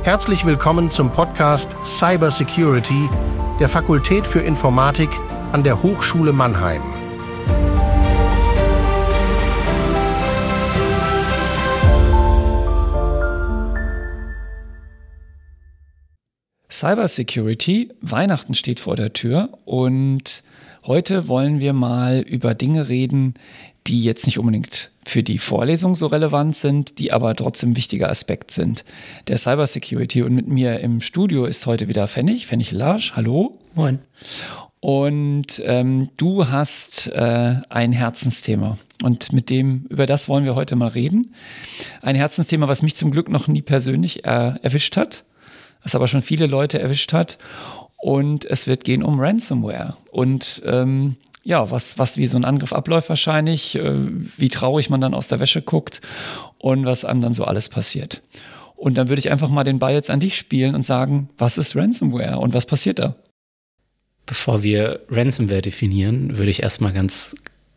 Herzlich willkommen zum Podcast Cybersecurity der Fakultät für Informatik an der Hochschule Mannheim. Cybersecurity, Weihnachten steht vor der Tür und heute wollen wir mal über Dinge reden, die jetzt nicht unbedingt für die Vorlesung so relevant sind, die aber trotzdem ein wichtiger Aspekt sind, der Cybersecurity. Und mit mir im Studio ist heute wieder Fennig Larsch, hallo. Moin. Und du hast ein Herzensthema und über das wollen wir heute mal reden. Ein Herzensthema, was mich zum Glück noch nie persönlich erwischt hat, was aber schon viele Leute erwischt hat. Und es wird gehen um Ransomware und was wie so ein Angriff abläuft wahrscheinlich, wie traurig man dann aus der Wäsche guckt und was einem dann so alles passiert. Und dann würde ich einfach mal den Ball jetzt an dich spielen und sagen, was ist Ransomware und was passiert da? Bevor wir Ransomware definieren, würde ich erstmal ganz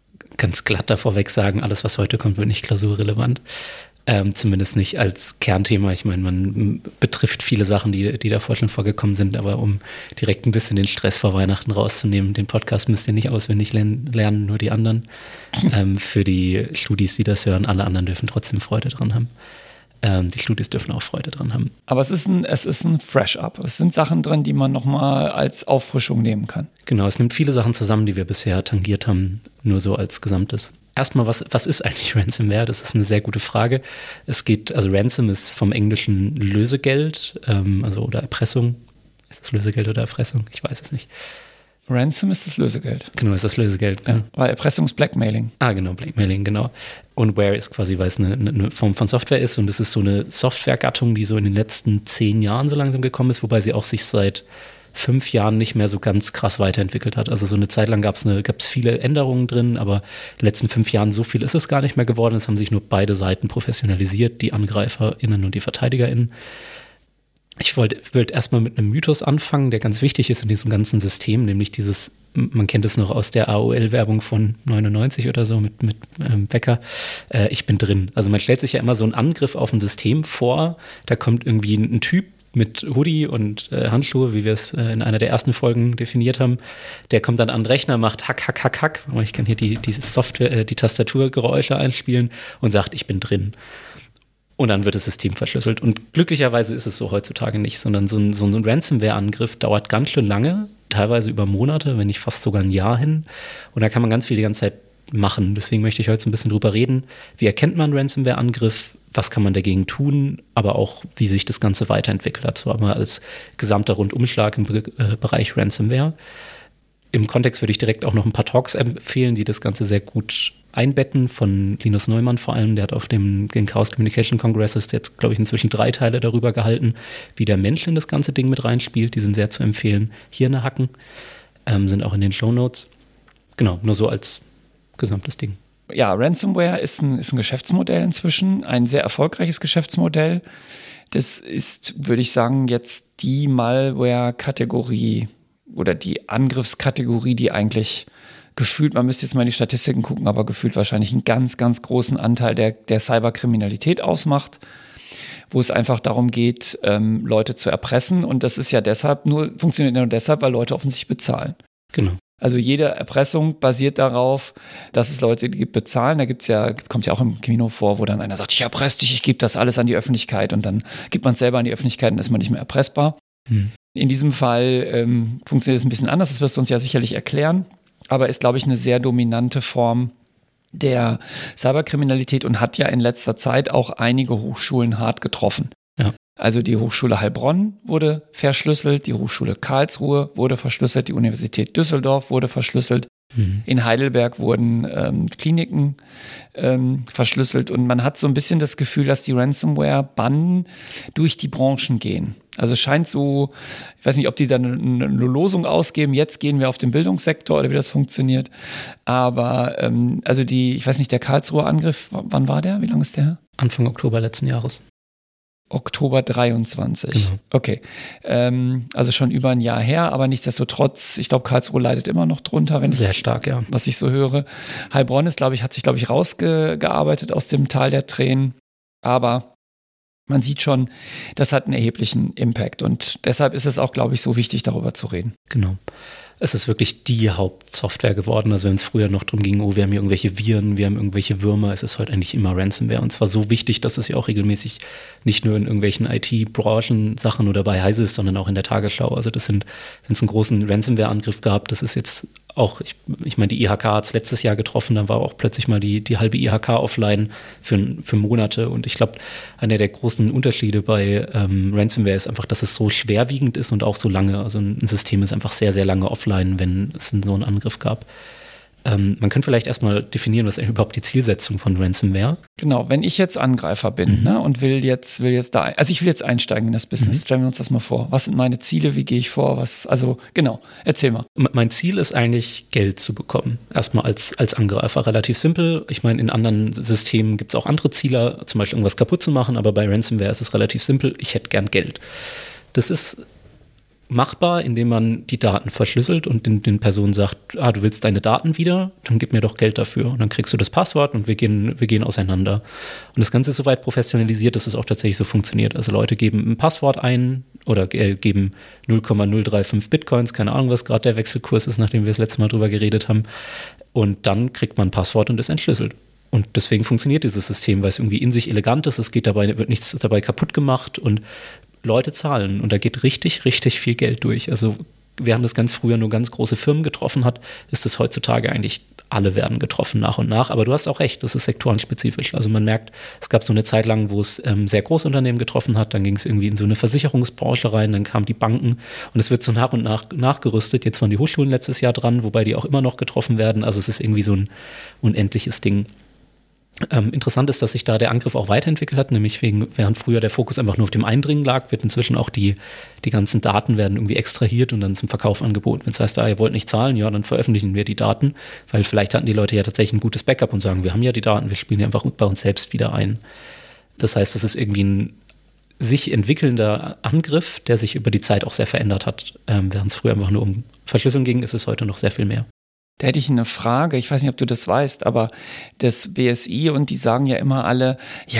glatt davor weg sagen, alles, was heute kommt, wird nicht klausurrelevant. Zumindest nicht als Kernthema. Ich meine, man betrifft viele Sachen, die davor schon vorgekommen sind, aber um direkt ein bisschen den Stress vor Weihnachten rauszunehmen, den Podcast müsst ihr nicht auswendig lernen, nur die anderen. Für die Studis, die das hören, alle anderen dürfen trotzdem Freude dran haben. Die Studis dürfen auch Freude dran haben. Aber es ist ein Fresh-Up. Es sind Sachen drin, die man nochmal als Auffrischung nehmen kann. Genau, es nimmt viele Sachen zusammen, die wir bisher tangiert haben, nur so als Gesamtes. Erstmal, was ist eigentlich Ransomware? Das ist eine sehr gute Frage. Ransom ist vom englischen Lösegeld, oder Erpressung. Ist das Lösegeld oder Erpressung? Ich weiß es nicht. Ransom ist das Lösegeld. Genau, ist das Lösegeld. Ja, weil Erpressung ist Blackmailing. Genau, Blackmailing, genau. Und Ware ist quasi, weil es eine Form von Software ist und es ist so eine Softwaregattung, die so in den letzten 10 Jahren so langsam gekommen ist, wobei sie auch sich seit 5 Jahren nicht mehr so ganz krass weiterentwickelt hat. Also so eine Zeit lang gab es viele Änderungen drin, aber in den letzten 5 Jahren so viel ist es gar nicht mehr geworden. Es haben sich nur beide Seiten professionalisiert, die AngreiferInnen und die VerteidigerInnen. Ich würde erstmal mit einem Mythos anfangen, der ganz wichtig ist in diesem ganzen System, nämlich dieses, man kennt es noch aus der AOL-Werbung von 99 oder so mit Becker, ich bin drin. Also man stellt sich ja immer so einen Angriff auf ein System vor, da kommt irgendwie ein Typ mit Hoodie und Handschuhe, wie wir es in einer der ersten Folgen definiert haben. Der kommt dann an den Rechner, macht Hack, Hack, Hack, Hack. Ich kann hier die Software, die Tastaturgeräusche einspielen und sagt, ich bin drin. Und dann wird das System verschlüsselt. Und glücklicherweise ist es so heutzutage nicht, sondern so ein Ransomware-Angriff dauert ganz schön lange, teilweise über Monate, wenn nicht fast sogar ein Jahr hin. Und da kann man ganz viel die ganze Zeit machen. Deswegen möchte ich heute so ein bisschen drüber reden. Wie erkennt man einen Ransomware-Angriff? Was kann man dagegen tun? Aber auch, wie sich das Ganze weiterentwickelt hat. So einmal als gesamter Rundumschlag im Bereich Ransomware. Im Kontext würde ich direkt auch noch ein paar Talks empfehlen, die das Ganze sehr gut einbetten, von Linus Neumann vor allem. Der hat auf den Chaos Communication Congresses jetzt, glaube ich, inzwischen 3 Teile darüber gehalten, wie der Mensch in das ganze Ding mit reinspielt. Die sind sehr zu empfehlen. Hirne hacken, sind auch in den Shownotes. Genau, nur so als gesamtes Ding. Ja, Ransomware ist ein Geschäftsmodell inzwischen, ein sehr erfolgreiches Geschäftsmodell. Das ist, würde ich sagen, jetzt die Malware-Kategorie oder die Angriffskategorie, die eigentlich gefühlt, man müsste jetzt mal in die Statistiken gucken, aber gefühlt wahrscheinlich einen ganz, ganz großen Anteil der Cyberkriminalität ausmacht, wo es einfach darum geht, Leute zu erpressen. Und das ist ja funktioniert nur deshalb, weil Leute offensichtlich bezahlen. Genau. Also jede Erpressung basiert darauf, dass es Leute gibt, bezahlen. Kommt ja auch im Kino vor, wo dann einer sagt, ich erpresse dich, ich gebe das alles an die Öffentlichkeit und dann gibt man es selber an die Öffentlichkeit und ist man nicht mehr erpressbar. In diesem Fall funktioniert es ein bisschen anders, das wirst du uns ja sicherlich erklären, aber ist, glaube ich, eine sehr dominante Form der Cyberkriminalität und hat ja in letzter Zeit auch einige Hochschulen hart getroffen. Ja. Also die Hochschule Heilbronn wurde verschlüsselt, die Hochschule Karlsruhe wurde verschlüsselt, die Universität Düsseldorf wurde verschlüsselt. In Heidelberg wurden Kliniken verschlüsselt und man hat so ein bisschen das Gefühl, dass die Ransomware-Banden durch die Branchen gehen. Also es scheint so, ich weiß nicht, ob die dann eine Losung ausgeben, jetzt gehen wir auf den Bildungssektor oder wie das funktioniert. Aber ich weiß nicht, der Karlsruher Angriff, wann war der? Wie lange ist der her? Anfang Oktober letzten Jahres. Oktober 23. Genau. Okay. Also schon über ein Jahr her, aber nichtsdestotrotz, ich glaube, Karlsruhe leidet immer noch drunter, sehr stark, ja. Was ich so höre. Heilbronn hat sich rausgearbeitet aus dem Tal der Tränen. Aber man sieht schon, das hat einen erheblichen Impact. Und deshalb ist es auch, glaube ich, so wichtig, darüber zu reden. Genau. Es ist wirklich die Hauptsoftware geworden. Also wenn es früher noch darum ging, wir haben hier irgendwelche Viren, wir haben irgendwelche Würmer, es ist heute eigentlich immer Ransomware. Und zwar so wichtig, dass es ja auch regelmäßig nicht nur in irgendwelchen IT-Branchen-Sachen oder bei Heise ist, sondern auch in der Tagesschau. Also das sind, wenn es einen großen Ransomware-Angriff gab, das ist jetzt auch, ich meine, die IHK hat es letztes Jahr getroffen, dann war auch plötzlich mal die halbe IHK offline für Monate. Und ich glaube, einer der großen Unterschiede bei Ransomware ist einfach, dass es so schwerwiegend ist und auch so lange. Also ein System ist einfach sehr, sehr lange offline, wenn es so einen Angriff gab. Man könnte vielleicht erstmal definieren, was ist überhaupt die Zielsetzung von Ransomware? Genau, wenn ich jetzt Angreifer bin und will jetzt einsteigen in das Business, stellen wir uns das mal vor. Was sind meine Ziele, wie gehe ich vor? Genau, erzähl mal. Mein Ziel ist eigentlich, Geld zu bekommen. Erstmal als Angreifer. Relativ simpel. Ich meine, in anderen Systemen gibt es auch andere Ziele, zum Beispiel irgendwas kaputt zu machen, aber bei Ransomware ist es relativ simpel. Ich hätte gern Geld. Das ist machbar, indem man die Daten verschlüsselt und den Personen sagt, du willst deine Daten wieder, dann gib mir doch Geld dafür. Und dann kriegst du das Passwort und wir gehen auseinander. Und das Ganze ist soweit professionalisiert, dass es auch tatsächlich so funktioniert. Also Leute geben ein Passwort ein oder geben 0,035 Bitcoins, keine Ahnung, was gerade der Wechselkurs ist, nachdem wir das letzte Mal drüber geredet haben. Und dann kriegt man ein Passwort und ist entschlüsselt. Und deswegen funktioniert dieses System, weil es irgendwie in sich elegant ist, wird nichts dabei kaputt gemacht und Leute zahlen und da geht richtig, richtig viel Geld durch. Also während das ganz früher nur ganz große Firmen getroffen hat, ist es heutzutage eigentlich, alle werden getroffen nach und nach. Aber du hast auch recht, das ist sektorenspezifisch. Also man merkt, es gab so eine Zeit lang, wo es sehr große Unternehmen getroffen hat, dann ging es irgendwie in so eine Versicherungsbranche rein, dann kamen die Banken und es wird so nach und nach nachgerüstet. Jetzt waren die Hochschulen letztes Jahr dran, wobei die auch immer noch getroffen werden. Also es ist irgendwie so ein unendliches Ding. Interessant ist, dass sich da der Angriff auch weiterentwickelt hat, nämlich während früher der Fokus einfach nur auf dem Eindringen lag, wird inzwischen auch die ganzen Daten werden irgendwie extrahiert und dann zum Verkauf angeboten. Wenn es heißt, ihr wollt nicht zahlen, ja, dann veröffentlichen wir die Daten, weil vielleicht hatten die Leute ja tatsächlich ein gutes Backup und sagen, wir haben ja die Daten, wir spielen die einfach bei uns selbst wieder ein. Das heißt, das ist irgendwie ein sich entwickelnder Angriff, der sich über die Zeit auch sehr verändert hat. Während es früher einfach nur um Verschlüsselung ging, ist es heute noch sehr viel mehr. Da hätte ich eine Frage, ich weiß nicht, ob du das weißt, aber das BSI und die sagen ja immer alle,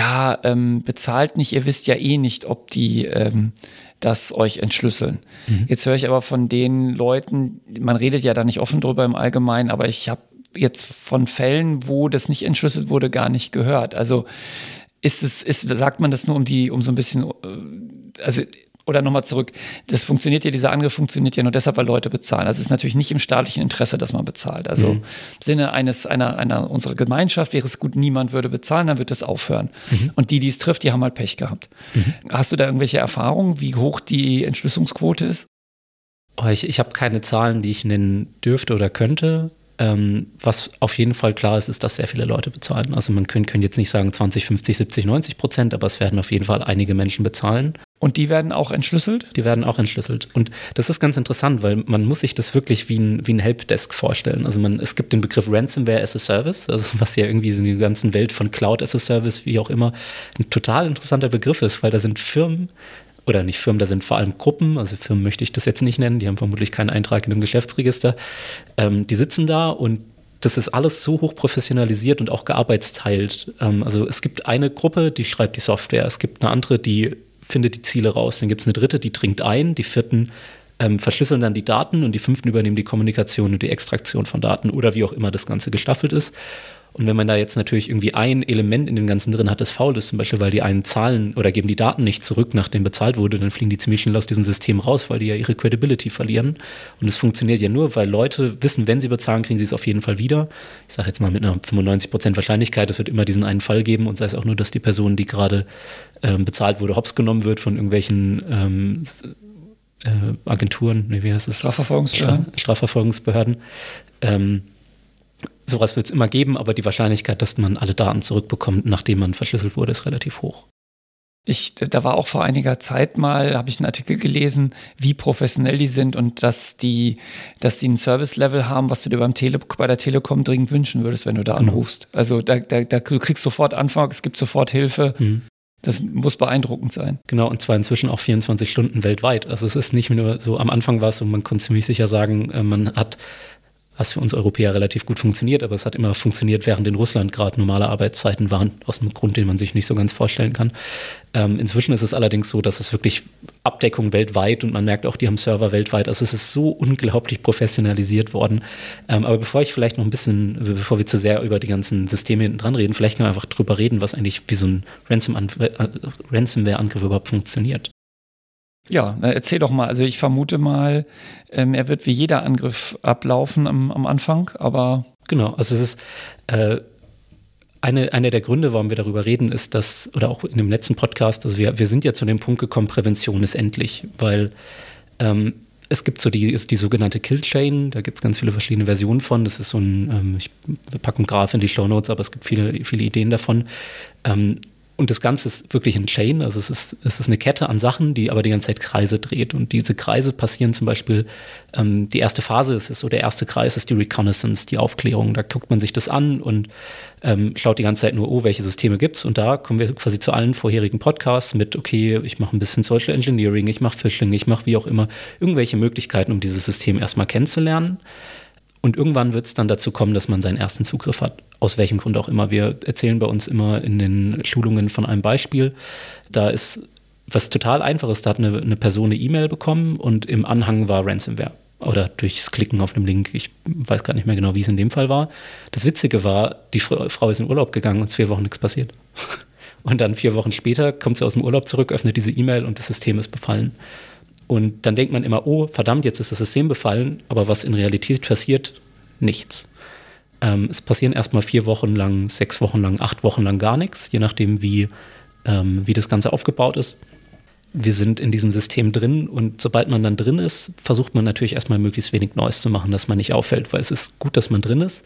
bezahlt nicht, ihr wisst ja eh nicht, ob die das euch entschlüsseln. Jetzt höre ich aber von den Leuten, man redet ja da nicht offen drüber im Allgemeinen, aber ich habe jetzt von Fällen, wo das nicht entschlüsselt wurde, gar nicht gehört. Also sagt man das nur um so ein bisschen, oder nochmal zurück, dieser Angriff funktioniert ja nur deshalb, weil Leute bezahlen. Also es ist natürlich nicht im staatlichen Interesse, dass man bezahlt. Also im Sinne einer unserer Gemeinschaft wäre es gut, niemand würde bezahlen, dann wird das aufhören. Und die es trifft, die haben halt Pech gehabt. Hast du da irgendwelche Erfahrungen, wie hoch die Entschlüsselungsquote ist? Ich habe keine Zahlen, die ich nennen dürfte oder könnte. Was auf jeden Fall klar ist, ist, dass sehr viele Leute bezahlen. Also man können jetzt nicht sagen 20, 50, 70, 90%, aber es werden auf jeden Fall einige Menschen bezahlen. Und die werden auch entschlüsselt? Die werden auch entschlüsselt. Und das ist ganz interessant, weil man muss sich das wirklich wie ein Helpdesk vorstellen. Also es gibt den Begriff Ransomware as a Service, also was ja irgendwie in der ganzen Welt von Cloud as a Service, wie auch immer, ein total interessanter Begriff ist, weil da sind Firmen, oder nicht Firmen, da sind vor allem Gruppen, also Firmen möchte ich das jetzt nicht nennen, die haben vermutlich keinen Eintrag in einem Geschäftsregister, die sitzen da und das ist alles so hoch professionalisiert und auch gearbeitsteilt. Also es gibt eine Gruppe, die schreibt die Software, es gibt eine andere, die findet die Ziele raus, dann gibt es eine dritte, die dringt ein, die vierten verschlüsseln dann die Daten und die fünften übernehmen die Kommunikation und die Extraktion von Daten oder wie auch immer das Ganze gestaffelt ist. Und wenn man da jetzt natürlich irgendwie ein Element in dem Ganzen drin hat, das faul ist, zum Beispiel, weil die einen zahlen oder geben die Daten nicht zurück, nachdem bezahlt wurde, dann fliegen die ziemlich schnell aus diesem System raus, weil die ja ihre Credibility verlieren. Und es funktioniert ja nur, weil Leute wissen, wenn sie bezahlen, kriegen sie es auf jeden Fall wieder. Ich sage jetzt mal mit einer 95% Wahrscheinlichkeit, es wird immer diesen einen Fall geben und sei es auch nur, dass die Person, die gerade bezahlt wurde, hops genommen wird von irgendwelchen Agenturen, wie heißt es? Strafverfolgungsbehörden. Sowas wird es immer geben, aber die Wahrscheinlichkeit, dass man alle Daten zurückbekommt, nachdem man verschlüsselt wurde, ist relativ hoch. Da war auch vor einiger Zeit mal, habe ich einen Artikel gelesen, wie professionell die sind und dass die ein Service-Level haben, was du dir bei der Telekom dringend wünschen würdest, wenn du da anrufst. Also du kriegst sofort Antwort, es gibt sofort Hilfe. Das muss beeindruckend sein. Genau, und zwar inzwischen auch 24 Stunden weltweit. Also es ist nicht nur so, am Anfang war es so, man konnte ziemlich sicher sagen, man hat was für uns Europäer relativ gut funktioniert, aber es hat immer funktioniert, während in Russland gerade normale Arbeitszeiten waren, aus einem Grund, den man sich nicht so ganz vorstellen kann. Inzwischen ist es allerdings so, dass es wirklich Abdeckung weltweit und man merkt auch, die haben Server weltweit. Also es ist so unglaublich professionalisiert worden. Aber bevor wir zu sehr über die ganzen Systeme hinten dran reden, vielleicht können wir einfach drüber reden, was eigentlich wie so ein Ransomware-Angriff überhaupt funktioniert. Ja, erzähl doch mal. Also ich vermute mal, er wird wie jeder Angriff ablaufen am Anfang, aber... Genau, also es ist einer der Gründe, warum wir darüber reden, ist, dass, oder auch in dem letzten Podcast, also wir sind ja zu dem Punkt gekommen, Prävention ist endlich, weil es gibt so die sogenannte Killchain, da gibt es ganz viele verschiedene Versionen von, das ist so wir packen einen Graph in die Shownotes, aber es gibt viele, viele Ideen davon. Und das Ganze ist wirklich ein Chain, also es ist eine Kette an Sachen, die aber die ganze Zeit Kreise dreht. Und diese Kreise passieren zum Beispiel, die erste Phase der erste Kreis ist die Reconnaissance, die Aufklärung. Da guckt man sich das an und schaut die ganze Zeit nur, welche Systeme gibt's. Und da kommen wir quasi zu allen vorherigen Podcasts mit, okay, ich mache ein bisschen Social Engineering, ich mache Phishing, ich mache wie auch immer irgendwelche Möglichkeiten, um dieses System erstmal kennenzulernen. Und irgendwann wird es dann dazu kommen, dass man seinen ersten Zugriff hat. Aus welchem Grund auch immer. Wir erzählen bei uns immer in den Schulungen von einem Beispiel. Da ist was total Einfaches. Da hat eine Person eine E-Mail bekommen und im Anhang war Ransomware. Oder durchs Klicken auf einem Link. Ich weiß gar nicht mehr genau, wie es in dem Fall war. Das Witzige war, die Frau ist in Urlaub gegangen und 2 Wochen nichts passiert. Und dann 4 Wochen später kommt sie aus dem Urlaub zurück, öffnet diese E-Mail und das System ist befallen. Und dann denkt man immer, oh, verdammt, jetzt ist das System befallen. Aber was in Realität passiert, nichts. Es passieren erstmal 4 Wochen lang, 6 Wochen lang, 8 Wochen lang gar nichts, je nachdem, wie das Ganze aufgebaut ist. Wir sind in diesem System drin und sobald man dann drin ist, versucht man natürlich erstmal möglichst wenig Neues zu machen, dass man nicht auffällt, weil es ist gut, dass man drin ist.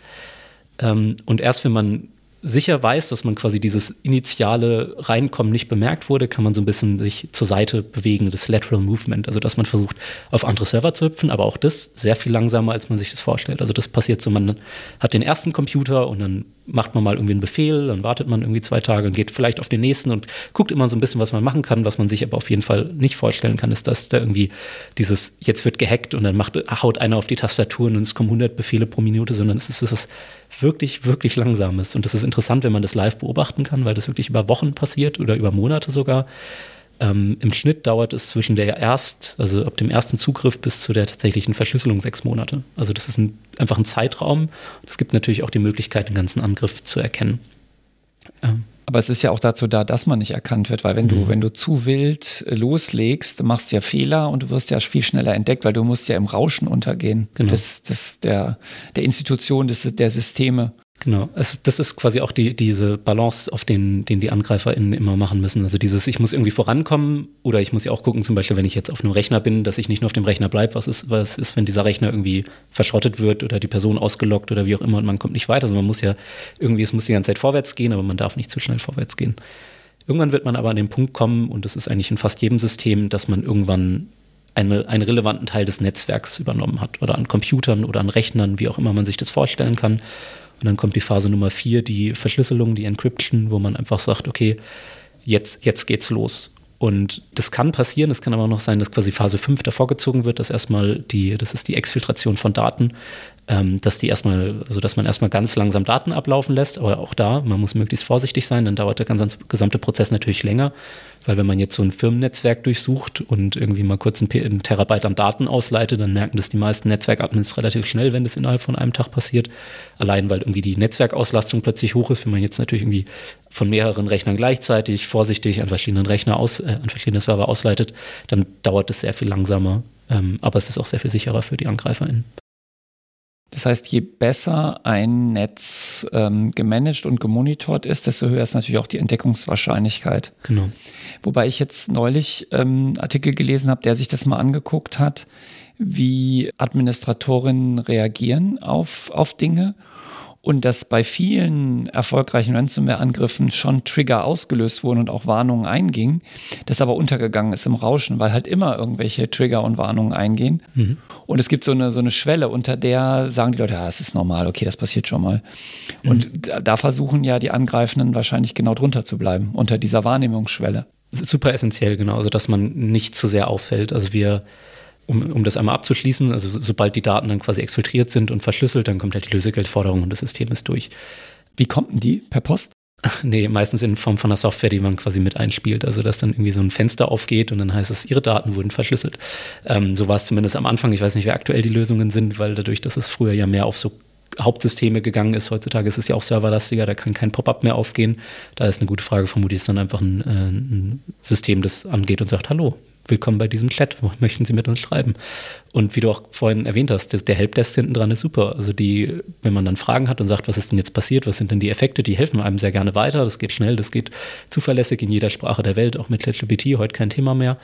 Und erst wenn man sicher weiß, dass man quasi dieses initiale Reinkommen nicht bemerkt wurde, kann man so ein bisschen sich zur Seite bewegen, das Lateral Movement, also dass man versucht, auf andere Server zu hüpfen, aber auch das sehr viel langsamer, als man sich das vorstellt. Also das passiert so, man hat den ersten Computer und dann macht man mal irgendwie einen Befehl, dann wartet man irgendwie 2 Tage und geht vielleicht auf den nächsten und guckt immer so ein bisschen, was man machen kann. Was man sich aber auf jeden Fall nicht vorstellen kann, ist, dass da irgendwie dieses, jetzt wird gehackt und dann haut einer auf die Tastatur und es kommen 100 Befehle pro Minute, sondern es ist was wirklich, wirklich Langsames. Und das ist interessant, wenn man das live beobachten kann, weil das wirklich über Wochen passiert oder über Monate sogar. Im Schnitt dauert es zwischen also ab dem ersten Zugriff bis zu der tatsächlichen Verschlüsselung 6 Monate. Also das ist einfach ein Zeitraum. Es gibt natürlich auch die Möglichkeit, den ganzen Angriff zu erkennen. Aber es ist ja auch dazu da, dass man nicht erkannt wird, weil wenn du zu wild loslegst, machst du ja Fehler und du wirst ja viel schneller entdeckt, weil du musst ja im Rauschen untergehen. Genau. Der Institution, der Systeme. Genau, das ist quasi auch diese Balance, auf den die AngreiferInnen immer machen müssen. Also dieses, ich muss irgendwie vorankommen oder ich muss ja auch gucken, zum Beispiel, wenn ich jetzt auf einem Rechner bin, dass ich nicht nur auf dem Rechner bleibe, was ist, wenn dieser Rechner irgendwie verschrottet wird oder die Person ausgeloggt oder wie auch immer und man kommt nicht weiter. Also man muss ja irgendwie, es muss die ganze Zeit vorwärts gehen, aber man darf nicht zu schnell vorwärts gehen. Irgendwann wird man aber an den Punkt kommen, und das ist eigentlich in fast jedem System, dass man irgendwann einen relevanten Teil des Netzwerks übernommen hat oder an Computern oder an Rechnern, wie auch immer man sich das vorstellen kann. Und dann kommt die Phase Nummer 4, die Verschlüsselung, die Encryption, wo man einfach sagt, okay, jetzt geht's los. Und das kann passieren, es kann aber auch noch sein, dass quasi Phase 5 davor gezogen wird, dass das ist die Exfiltration von Daten, dass man erstmal ganz langsam Daten ablaufen lässt, aber auch da, man muss möglichst vorsichtig sein, dann dauert der gesamte Prozess natürlich länger, weil wenn man jetzt so ein Firmennetzwerk durchsucht und irgendwie mal kurz einen Terabyte an Daten ausleitet, dann merken das die meisten Netzwerkadmins relativ schnell, wenn das innerhalb von einem Tag passiert, allein weil irgendwie die Netzwerkauslastung plötzlich hoch ist, wenn man jetzt natürlich irgendwie von mehreren Rechnern gleichzeitig vorsichtig an verschiedene Server ausleitet, dann dauert es sehr viel langsamer, aber es ist auch sehr viel sicherer für die AngreiferInnen. Das heißt, je besser ein Netz gemanagt und gemonitort ist, desto höher ist natürlich auch die Entdeckungswahrscheinlichkeit. Genau. Wobei ich jetzt neulich einen Artikel gelesen habe, der sich das mal angeguckt hat, wie Administratorinnen reagieren auf Dinge. Und dass bei vielen erfolgreichen Ransomware-Angriffen schon Trigger ausgelöst wurden und auch Warnungen eingingen, das aber untergegangen ist im Rauschen, weil halt immer irgendwelche Trigger und Warnungen eingehen. Mhm. Und es gibt so eine Schwelle, unter der sagen die Leute, ja, es ist normal, okay, das passiert schon mal. Mhm. Und da versuchen ja die Angreifenden wahrscheinlich genau drunter zu bleiben, unter dieser Wahrnehmungsschwelle. Super essentiell, genau, also dass man nicht zu sehr auffällt. Also wir um das einmal abzuschließen, also sobald die Daten dann quasi exfiltriert sind und verschlüsselt, dann kommt halt die Lösegeldforderung und das System ist durch. Wie kommt denn die? Per Post? Nee, meistens in Form von einer Software, die man quasi mit einspielt. Also dass dann irgendwie so ein Fenster aufgeht und dann heißt es, Ihre Daten wurden verschlüsselt. So war es zumindest am Anfang. Ich weiß nicht, wie aktuell die Lösungen sind, weil dadurch, dass es früher ja mehr auf so Hauptsysteme gegangen ist, heutzutage ist es ja auch serverlastiger, da kann kein Pop-up mehr aufgehen. Da ist eine gute Frage, vermutlich ist dann einfach ein System, das angeht und sagt, hallo, willkommen bei diesem Chat, möchten Sie mit uns schreiben? Und wie du auch vorhin erwähnt hast, der Helpdesk hinten dran ist super. Also wenn man dann Fragen hat und sagt, was ist denn jetzt passiert, was sind denn die Effekte, die helfen einem sehr gerne weiter. Das geht schnell, das geht zuverlässig in jeder Sprache der Welt, auch mit ChatGPT, heute kein Thema mehr.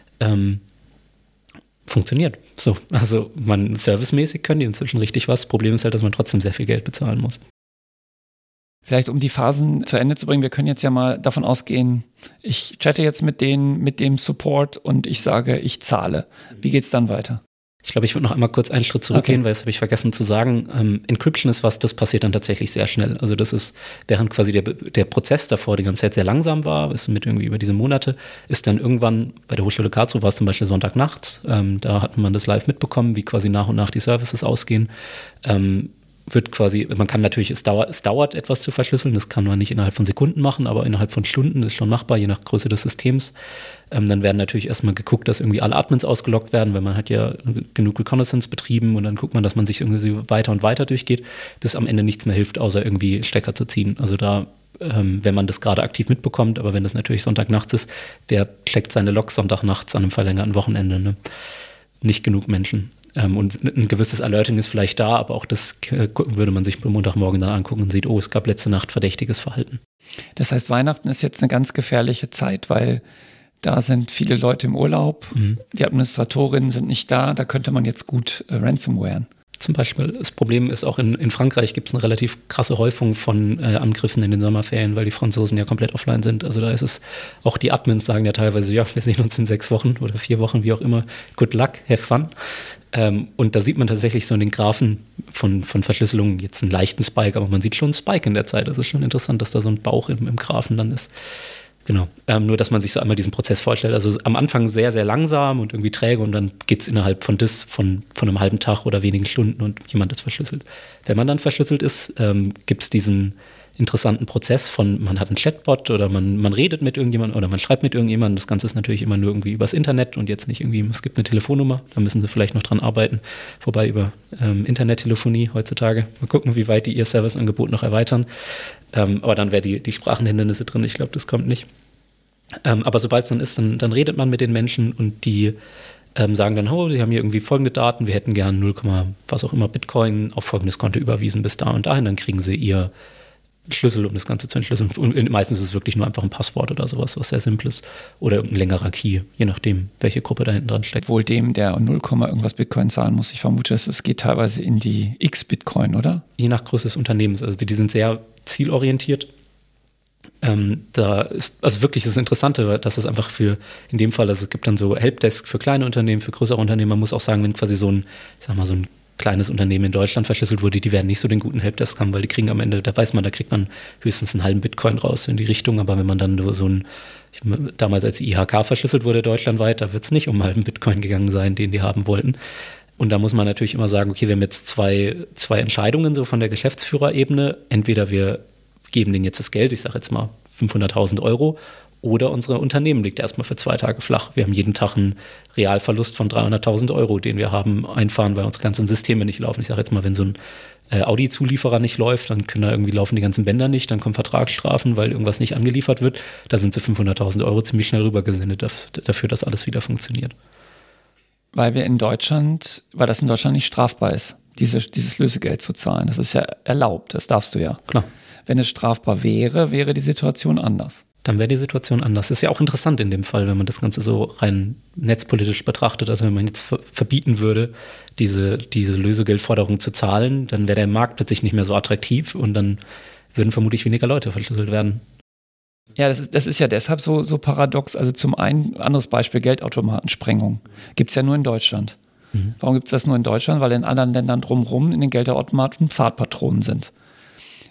Funktioniert. So, also servicemäßig können die inzwischen richtig was. Das Problem ist halt, dass man trotzdem sehr viel Geld bezahlen muss. Vielleicht um die Phasen zu Ende zu bringen, wir können jetzt ja mal davon ausgehen, ich chatte jetzt mit dem Support und ich sage, ich zahle. Wie geht's dann weiter? Ich glaube, ich würde noch einmal kurz einen Schritt zurückgehen, weil das habe ich vergessen zu sagen. Encryption ist was, das passiert dann tatsächlich sehr schnell. Also das ist, während quasi der Prozess davor die ganze Zeit sehr langsam war, ist mit irgendwie über diese Monate, ist dann irgendwann, bei der Hochschule Karlsruhe war es zum Beispiel Sonntagnachts, da hat man das live mitbekommen, wie quasi nach und nach die Services ausgehen. Wird quasi, man kann natürlich, es dauert etwas zu verschlüsseln, das kann man nicht innerhalb von Sekunden machen, aber innerhalb von Stunden ist schon machbar, je nach Größe des Systems. Dann werden natürlich erstmal geguckt, dass irgendwie alle Admins ausgeloggt werden, weil man hat ja genug Reconnaissance betrieben und dann guckt man, dass man sich irgendwie weiter und weiter durchgeht, bis am Ende nichts mehr hilft, außer irgendwie Stecker zu ziehen. Also da, wenn man das gerade aktiv mitbekommt, aber wenn das natürlich Sonntagnachts ist, wer checkt seine Logs Sonntagnachts an einem verlängerten Wochenende? Ne? Nicht genug Menschen. Und ein gewisses Alerting ist vielleicht da, aber auch das würde man sich am Montagmorgen dann angucken und sieht, oh, es gab letzte Nacht verdächtiges Verhalten. Das heißt, Weihnachten ist jetzt eine ganz gefährliche Zeit, weil da sind viele Leute im Urlaub, die Administratorinnen sind nicht da könnte man jetzt gut ransomwaren. Zum Beispiel, das Problem ist auch in Frankreich gibt es eine relativ krasse Häufung von Angriffen in den Sommerferien, weil die Franzosen ja komplett offline sind. Also da ist es, auch die Admins sagen ja teilweise, ja, wir sehen uns in 6 Wochen oder 4 Wochen, wie auch immer. Good luck, have fun. Und da sieht man tatsächlich so in den Graphen von Verschlüsselungen jetzt einen leichten Spike, aber man sieht schon einen Spike in der Zeit. Das ist schon interessant, dass da so ein Bauch im Graphen dann ist. Genau, nur dass man sich so einmal diesen Prozess vorstellt. Also am Anfang sehr, sehr langsam und irgendwie träge und dann geht es innerhalb von einem halben Tag oder wenigen Stunden und jemand ist verschlüsselt. Wenn man dann verschlüsselt ist, gibt es diesen interessanten Prozess von, man hat einen Chatbot oder man redet mit irgendjemandem oder man schreibt mit irgendjemandem. Das Ganze ist natürlich immer nur irgendwie übers Internet und jetzt nicht irgendwie, es gibt eine Telefonnummer, da müssen sie vielleicht noch dran arbeiten. Wobei über Internettelefonie heutzutage. Mal gucken, wie weit die ihr Serviceangebot noch erweitern. Aber dann wäre die Sprachenhindernisse drin. Ich glaube, das kommt nicht. Aber sobald es dann ist, dann redet man mit den Menschen und die sagen dann, oh, sie haben hier irgendwie folgende Daten, wir hätten gern 0, was auch immer Bitcoin auf folgendes Konto überwiesen bis da und dahin. Dann kriegen sie ihr Schlüssel, um das Ganze zu entschlüsseln. Und meistens ist es wirklich nur einfach ein Passwort oder sowas, was sehr simples. Oder ein längerer Key, je nachdem, welche Gruppe da hinten dran steckt. Wohl dem, der 0, irgendwas Bitcoin zahlen muss. Ich vermute, es geht teilweise in die X-Bitcoin, oder? Je nach Größe des Unternehmens. Also die sind sehr zielorientiert. Da ist, also wirklich das Interessante, dass es einfach in dem Fall, also es gibt dann so Helpdesk für kleine Unternehmen, für größere Unternehmen. Man muss auch sagen, wenn quasi so ein kleines Unternehmen in Deutschland verschlüsselt wurde, die werden nicht so den guten Helpdesk haben, weil die kriegen am Ende, da kriegt man höchstens einen halben Bitcoin raus in die Richtung, aber wenn man dann nur damals als die IHK verschlüsselt wurde deutschlandweit, da wird es nicht um einen halben Bitcoin gegangen sein, den die haben wollten. Und da muss man natürlich immer sagen, okay, wir haben jetzt zwei Entscheidungen so von der Geschäftsführerebene, entweder wir geben denen jetzt das Geld, ich sage jetzt mal 500.000 Euro, oder unser Unternehmen liegt erstmal für 2 Tage flach. Wir haben jeden Tag einen Realverlust von 300.000 Euro, den wir haben einfahren, weil unsere ganzen Systeme nicht laufen. Ich sage jetzt mal, wenn so ein Audi-Zulieferer nicht läuft, dann laufen die ganzen Bänder nicht, dann kommen Vertragsstrafen, weil irgendwas nicht angeliefert wird. Da sind sie 500.000 Euro ziemlich schnell rübergesendet dafür, dass alles wieder funktioniert. Weil das in Deutschland nicht strafbar ist, dieses Lösegeld zu zahlen. Das ist ja erlaubt, das darfst du ja. Klar. Wenn es strafbar wäre die Situation anders. Dann wäre die Situation anders. Das ist ja auch interessant in dem Fall, wenn man das Ganze so rein netzpolitisch betrachtet. Also wenn man jetzt verbieten würde, diese Lösegeldforderung zu zahlen, dann wäre der Markt plötzlich nicht mehr so attraktiv und dann würden vermutlich weniger Leute verschlüsselt werden. Ja, das ist ja deshalb so paradox. Also zum einen, anderes Beispiel, Geldautomatensprengung. Gibt es ja nur in Deutschland. Mhm. Warum gibt es das nur in Deutschland? Weil in anderen Ländern drumherum in den Geldautomaten Pfadpatronen sind.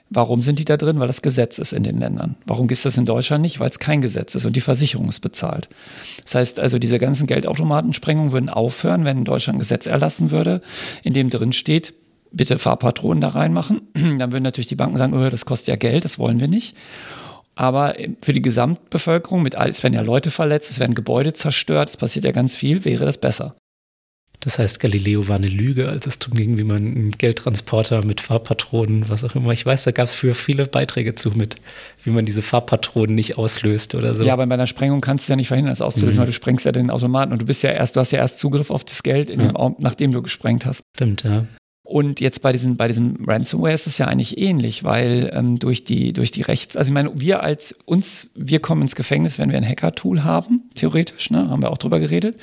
Warum sind die da drin? Weil das Gesetz ist in den Ländern. Warum ist das in Deutschland nicht? Weil es kein Gesetz ist und die Versicherung ist bezahlt. Das heißt also, diese ganzen Geldautomatensprengungen würden aufhören, wenn in Deutschland ein Gesetz erlassen würde, in dem drin steht, bitte Fahrpatronen da reinmachen. Dann würden natürlich die Banken sagen, oh, das kostet ja Geld, das wollen wir nicht. Aber für die Gesamtbevölkerung, es werden ja Leute verletzt, es werden Gebäude zerstört, es passiert ja ganz viel, wäre das besser. Das heißt, Galileo war eine Lüge, als es darum ging, wie man einen Geldtransporter mit Farbpatronen, was auch immer. Ich weiß, da gab es früher viele Beiträge zu mit, wie man diese Farbpatronen nicht auslöst oder so. Ja, aber bei einer Sprengung kannst du ja nicht verhindern, das auszulösen, weil du sprengst ja den Automaten und du hast ja erst Zugriff auf das Geld, nachdem du gesprengt hast. Stimmt, ja. Und jetzt bei diesem Ransomware ist es ja eigentlich ähnlich, weil durch die Rechts, also ich meine, wir kommen ins Gefängnis, wenn wir ein Hacker-Tool haben, theoretisch, ne, haben wir auch drüber geredet,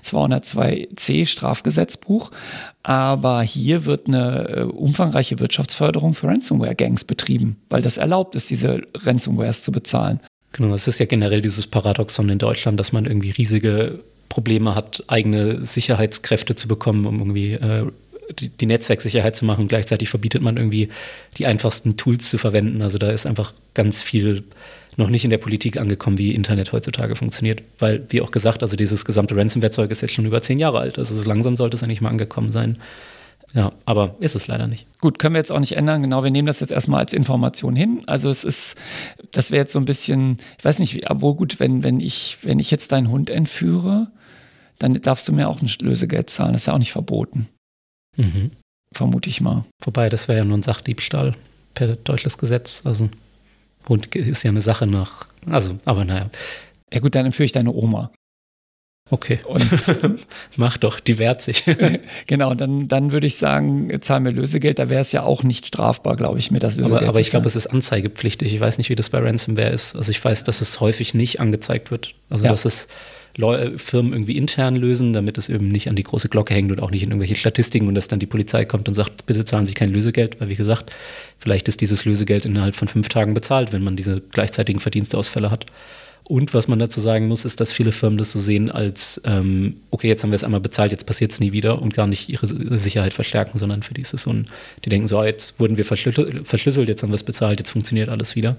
202c Strafgesetzbuch, aber hier wird eine umfangreiche Wirtschaftsförderung für Ransomware-Gangs betrieben, weil das erlaubt ist, diese Ransomwares zu bezahlen. Genau, es ist ja generell dieses Paradoxon in Deutschland, dass man irgendwie riesige Probleme hat, eigene Sicherheitskräfte zu bekommen, um irgendwie die Netzwerksicherheit zu machen. Gleichzeitig verbietet man irgendwie die einfachsten Tools zu verwenden. Also da ist einfach ganz viel noch nicht in der Politik angekommen, wie Internet heutzutage funktioniert. Weil, wie auch gesagt, also dieses gesamte Ransomware-Zeug ist jetzt schon über 10 Jahre alt. Also so langsam sollte es eigentlich mal angekommen sein. Ja, aber ist es leider nicht. Gut, können wir jetzt auch nicht ändern. Genau, wir nehmen das jetzt erstmal als Information hin. Also das wäre jetzt so ein bisschen, ich weiß nicht, obwohl gut, wenn ich jetzt deinen Hund entführe, dann darfst du mir auch ein Lösegeld zahlen. Das ist ja auch nicht verboten. Mhm. Vermute ich mal. Wobei, das wäre ja nur ein Sachdiebstahl per deutsches Gesetz. Also Hund ist ja eine Sache aber naja. Ja gut, dann entführe ich deine Oma. Okay. Und mach doch, die wehrt sich. Genau, dann würde ich sagen, zahl mir Lösegeld. Da wäre es ja auch nicht strafbar, glaube ich, mir das Lösegeld aber ich glaube, es ist anzeigepflichtig. Ich weiß nicht, wie das bei Ransomware ist. Also ich weiß, dass es häufig nicht angezeigt wird. Also dass es Firmen irgendwie intern lösen, damit es eben nicht an die große Glocke hängt und auch nicht in irgendwelche Statistiken und dass dann die Polizei kommt und sagt, bitte zahlen Sie kein Lösegeld, weil wie gesagt, vielleicht ist dieses Lösegeld innerhalb von 5 Tagen bezahlt, wenn man diese gleichzeitigen Verdienstausfälle hat. Und was man dazu sagen muss, ist, dass viele Firmen das so sehen als, okay, jetzt haben wir es einmal bezahlt, jetzt passiert es nie wieder und gar nicht ihre Sicherheit verstärken, sondern für die ist es so die denken so, jetzt wurden wir verschlüsselt, jetzt haben wir es bezahlt, jetzt funktioniert alles wieder.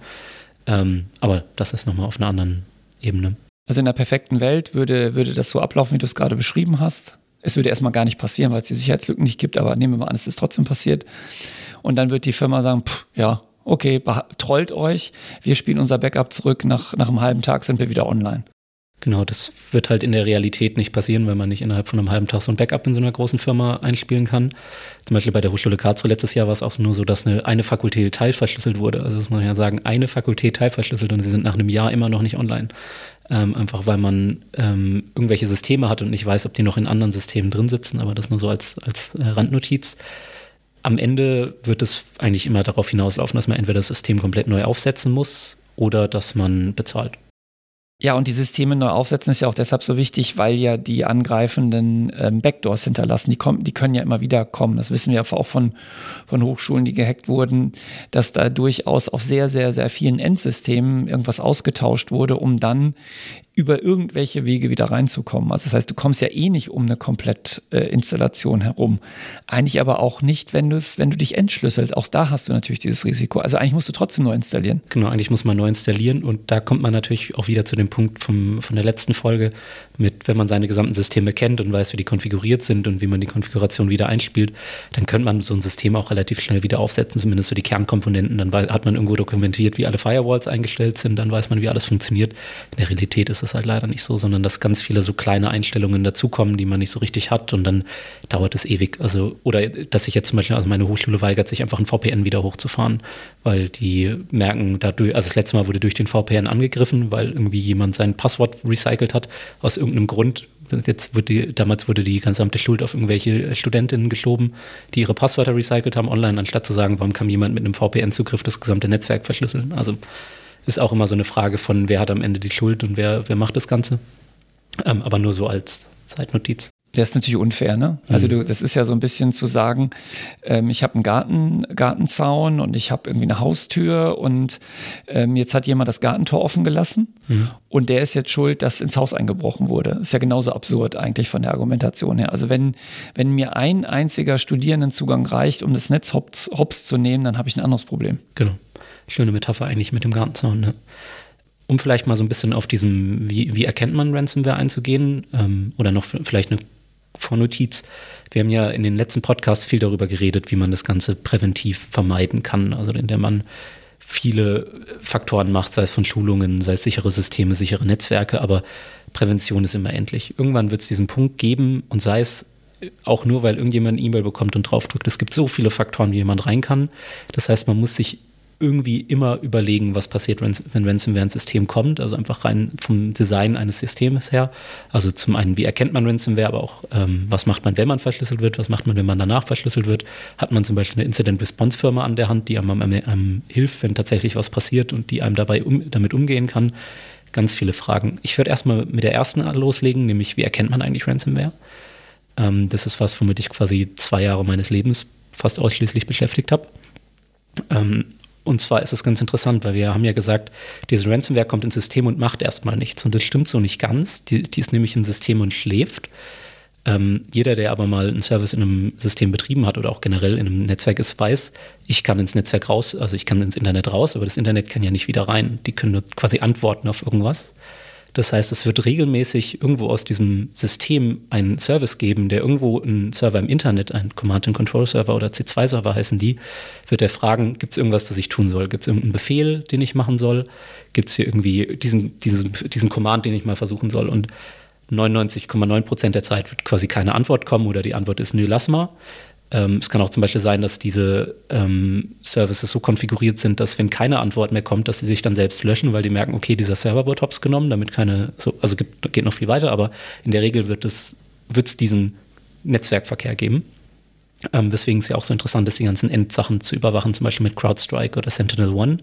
Aber das ist nochmal auf einer anderen Ebene. Also in der perfekten Welt würde das so ablaufen, wie du es gerade beschrieben hast. Es würde erstmal gar nicht passieren, weil es die Sicherheitslücken nicht gibt, aber nehmen wir mal an, es ist trotzdem passiert. Und dann wird die Firma sagen, okay, trollt euch, wir spielen unser Backup zurück, nach einem halben Tag sind wir wieder online. Genau, das wird halt in der Realität nicht passieren, weil man nicht innerhalb von einem halben Tag so ein Backup in so einer großen Firma einspielen kann. Zum Beispiel bei der Hochschule Karlsruhe letztes Jahr war es auch nur so, dass eine Fakultät teilverschlüsselt wurde. Also das muss man ja sagen, eine Fakultät teilverschlüsselt und sie sind nach einem Jahr immer noch nicht online. Einfach weil man irgendwelche Systeme hat und nicht weiß, ob die noch in anderen Systemen drin sitzen, aber das nur so als Randnotiz. Am Ende wird es eigentlich immer darauf hinauslaufen, dass man entweder das System komplett neu aufsetzen muss oder dass man bezahlt. Ja, und die Systeme neu aufsetzen ist ja auch deshalb so wichtig, weil ja die angreifenden Backdoors hinterlassen. Die können ja immer wieder kommen. Das wissen wir ja auch von Hochschulen, die gehackt wurden, dass da durchaus auf sehr, sehr, sehr vielen Endsystemen irgendwas ausgetauscht wurde, um dann über irgendwelche Wege wieder reinzukommen. Also das heißt, du kommst ja eh nicht um eine Komplettinstallation herum. Eigentlich aber auch nicht, wenn du dich entschlüsselt. Auch da hast du natürlich dieses Risiko. Also eigentlich musst du trotzdem neu installieren. Genau, eigentlich muss man neu installieren und da kommt man natürlich auch wieder zu dem Punkt von der letzten Folge mit, wenn man seine gesamten Systeme kennt und weiß, wie die konfiguriert sind und wie man die Konfiguration wieder einspielt, dann könnte man so ein System auch relativ schnell wieder aufsetzen, zumindest so die Kernkomponenten. Dann hat man irgendwo dokumentiert, wie alle Firewalls eingestellt sind, dann weiß man, wie alles funktioniert. In der Realität ist das halt leider nicht so, sondern dass ganz viele so kleine Einstellungen dazukommen, die man nicht so richtig hat und dann dauert es ewig. Also, oder dass ich jetzt zum Beispiel, also meine Hochschule weigert sich einfach ein VPN wieder hochzufahren, weil die merken dadurch, also das letzte Mal wurde durch den VPN angegriffen, weil irgendwie jemand sein Passwort recycelt hat, aus irgendeinem Grund. Damals wurde die gesamte Schuld auf irgendwelche Studentinnen geschoben, die ihre Passwörter recycelt haben online, anstatt zu sagen, warum kann jemand mit einem VPN-Zugriff das gesamte Netzwerk verschlüsseln. Also ist auch immer so eine Frage von, wer hat am Ende die Schuld und wer macht das Ganze. Aber nur so als Zeitnotiz. Der ist natürlich unfair, ne? Also das ist ja so ein bisschen zu sagen, ich habe einen Gartenzaun und ich habe irgendwie eine Haustür und jetzt hat jemand das Gartentor offen gelassen und der ist jetzt schuld, dass ins Haus eingebrochen wurde. Ist ja genauso absurd eigentlich von der Argumentation her. Also wenn mir ein einziger Studierendenzugang reicht, um das Netz hops zu nehmen, dann habe ich ein anderes Problem. Genau. Schöne Metapher eigentlich mit dem Gartenzaun, ne? Um vielleicht mal so ein bisschen auf diesem, wie erkennt man Ransomware einzugehen, oder noch vielleicht eine Vornotiz. Wir haben ja in den letzten Podcasts viel darüber geredet, wie man das Ganze präventiv vermeiden kann, also indem man viele Faktoren macht, sei es von Schulungen, sei es sichere Systeme, sichere Netzwerke, aber Prävention ist immer endlich. Irgendwann wird es diesen Punkt geben und sei es auch nur, weil irgendjemand eine E-Mail bekommt und draufdrückt. Es gibt so viele Faktoren, wie jemand rein kann. Das heißt, man muss sich irgendwie immer überlegen, was passiert, wenn Ransomware ins System kommt, also einfach rein vom Design eines Systems her. Also zum einen, wie erkennt man Ransomware, aber auch, was macht man, wenn man verschlüsselt wird, was macht man, wenn man danach verschlüsselt wird. Hat man zum Beispiel eine Incident-Response-Firma an der Hand, die einem hilft, wenn tatsächlich was passiert und die einem damit umgehen kann. Ganz viele Fragen. Ich würde erstmal mit der ersten loslegen, nämlich wie erkennt man eigentlich Ransomware? Das ist was, womit ich quasi 2 Jahre meines Lebens fast ausschließlich beschäftigt habe. Und zwar ist es ganz interessant, weil wir haben ja gesagt, diese Ransomware kommt ins System und macht erstmal nichts. Und das stimmt so nicht ganz. Die ist nämlich im System und schläft. Jeder, der aber mal einen Service in einem System betrieben hat oder auch generell in einem Netzwerk ist, weiß, ich kann ins Netzwerk raus, also ich kann ins Internet raus, aber das Internet kann ja nicht wieder rein. Die können nur quasi antworten auf irgendwas. Das heißt, es wird regelmäßig irgendwo aus diesem System einen Service geben, der irgendwo einen Server im Internet, ein Command-and-Control-Server oder C2-Server heißen die, wird er fragen, gibt es irgendwas, das ich tun soll? Gibt es irgendeinen Befehl, den ich machen soll? Gibt es hier irgendwie diesen Command, den ich mal versuchen soll? Und 99,9% der Zeit wird quasi keine Antwort kommen oder die Antwort ist, nö, lass mal. Es kann auch zum Beispiel sein, dass diese Services so konfiguriert sind, dass wenn keine Antwort mehr kommt, dass sie sich dann selbst löschen, weil die merken, okay, dieser Server wird hops genommen, damit geht noch viel weiter, aber in der Regel wird es diesen Netzwerkverkehr geben. Weswegen es ja auch so interessant ist, die ganzen Endsachen zu überwachen, zum Beispiel mit CrowdStrike oder SentinelOne.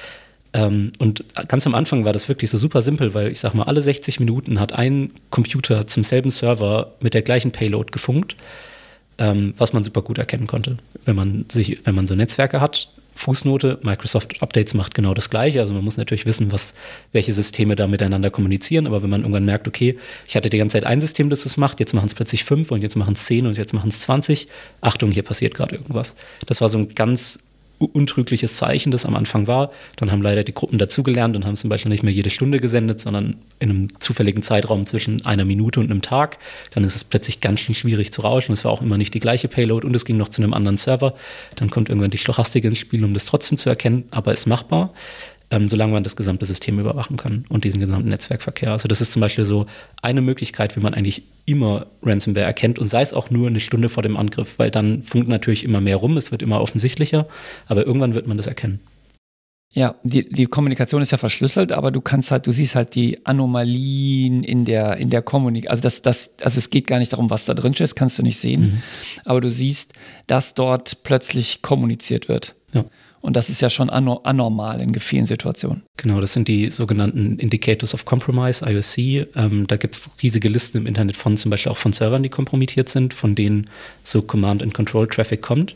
Und ganz am Anfang war das wirklich so super simpel, weil ich sag mal, alle 60 Minuten hat ein Computer zum selben Server mit der gleichen Payload gefunkt. Was man super gut erkennen konnte. Wenn man so Netzwerke hat, Fußnote, Microsoft Updates macht genau das Gleiche. Also man muss natürlich wissen, welche Systeme da miteinander kommunizieren. Aber wenn man irgendwann merkt, okay, ich hatte die ganze Zeit ein System, das das macht, jetzt machen es plötzlich 5 und jetzt machen es 10 und jetzt machen es 20. Achtung, hier passiert gerade irgendwas. Das war so ein ganz untrügliches Zeichen, das am Anfang war. Dann haben leider die Gruppen dazugelernt und haben zum Beispiel nicht mehr jede Stunde gesendet, sondern in einem zufälligen Zeitraum zwischen 1 Minute und einem Tag. Dann ist es plötzlich ganz schön schwierig zu rauschen. Es war auch immer nicht die gleiche Payload und es ging noch zu einem anderen Server. Dann kommt irgendwann die Stochastik ins Spiel, um das trotzdem zu erkennen, aber ist machbar, solange man das gesamte System überwachen kann und diesen gesamten Netzwerkverkehr. Also das ist zum Beispiel so eine Möglichkeit, wie man eigentlich immer Ransomware erkennt und sei es auch nur eine Stunde vor dem Angriff, weil dann funkt natürlich immer mehr rum, es wird immer offensichtlicher, aber irgendwann wird man das erkennen. Ja, die Kommunikation ist ja verschlüsselt, aber du siehst halt die Anomalien in der Kommunikation. Also es geht gar nicht darum, was da drin steht, das kannst du nicht sehen, aber du siehst, dass dort plötzlich kommuniziert wird. Ja. Und das ist ja schon anormal in vielen Situationen. Genau, das sind die sogenannten Indicators of Compromise, IOC. Da gibt es riesige Listen im Internet von zum Beispiel auch von Servern, die kompromittiert sind, von denen so Command-and-Control-Traffic kommt.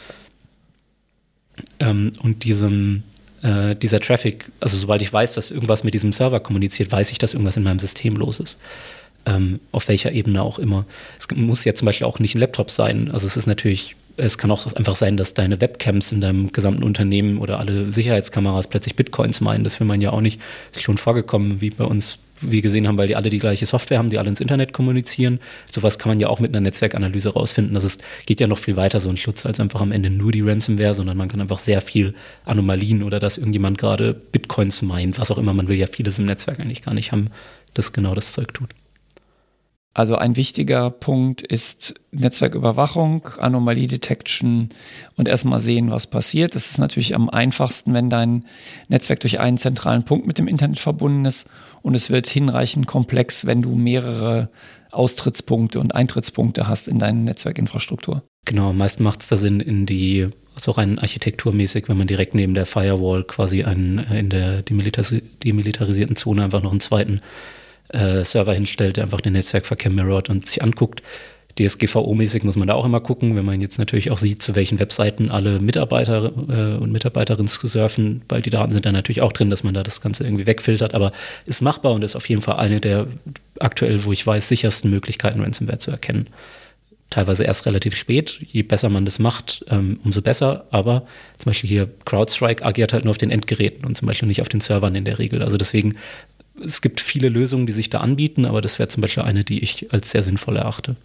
Und dieser Traffic, also sobald ich weiß, dass irgendwas mit diesem Server kommuniziert, weiß ich, dass irgendwas in meinem System los ist. Auf welcher Ebene auch immer. Es muss ja zum Beispiel auch nicht ein Laptop sein. Also es kann auch einfach sein, dass deine Webcams in deinem gesamten Unternehmen oder alle Sicherheitskameras plötzlich Bitcoins meinen. Das will man ja auch nicht. Ist schon vorgekommen, wie bei uns, wie wir gesehen haben, weil die alle die gleiche Software haben, die alle ins Internet kommunizieren. Sowas kann man ja auch mit einer Netzwerkanalyse rausfinden. Also es geht ja noch viel weiter, so ein Schutz, als einfach am Ende nur die Ransomware, sondern man kann einfach sehr viel Anomalien oder dass irgendjemand gerade Bitcoins meint, was auch immer. Man will ja vieles im Netzwerk eigentlich gar nicht haben, das genau das Zeug tut. Also ein wichtiger Punkt ist Netzwerküberwachung, Anomalie-Detection und erstmal sehen, was passiert. Das ist natürlich am einfachsten, wenn dein Netzwerk durch einen zentralen Punkt mit dem Internet verbunden ist und es wird hinreichend komplex, wenn du mehrere Austrittspunkte und Eintrittspunkte hast in deine Netzwerkinfrastruktur. Genau, am meisten macht es da Sinn so rein architekturmäßig, wenn man direkt neben der Firewall quasi in der demilitarisierten Zone einfach noch einen zweiten Server hinstellt, der einfach den Netzwerkverkehr mirrort und sich anguckt. DSGVO-mäßig muss man da auch immer gucken, wenn man jetzt natürlich auch sieht, zu welchen Webseiten alle Mitarbeiter und Mitarbeiterinnen surfen, weil die Daten sind dann natürlich auch drin, dass man da das Ganze irgendwie wegfiltert, aber ist machbar und ist auf jeden Fall eine der aktuell, wo ich weiß, sichersten Möglichkeiten, Ransomware zu erkennen. Teilweise erst relativ spät, je besser man das macht, umso besser, aber zum Beispiel hier CrowdStrike agiert halt nur auf den Endgeräten und zum Beispiel nicht auf den Servern in der Regel, also deswegen, es gibt viele Lösungen, die sich da anbieten, aber das wäre zum Beispiel eine, die ich als sehr sinnvoll erachte.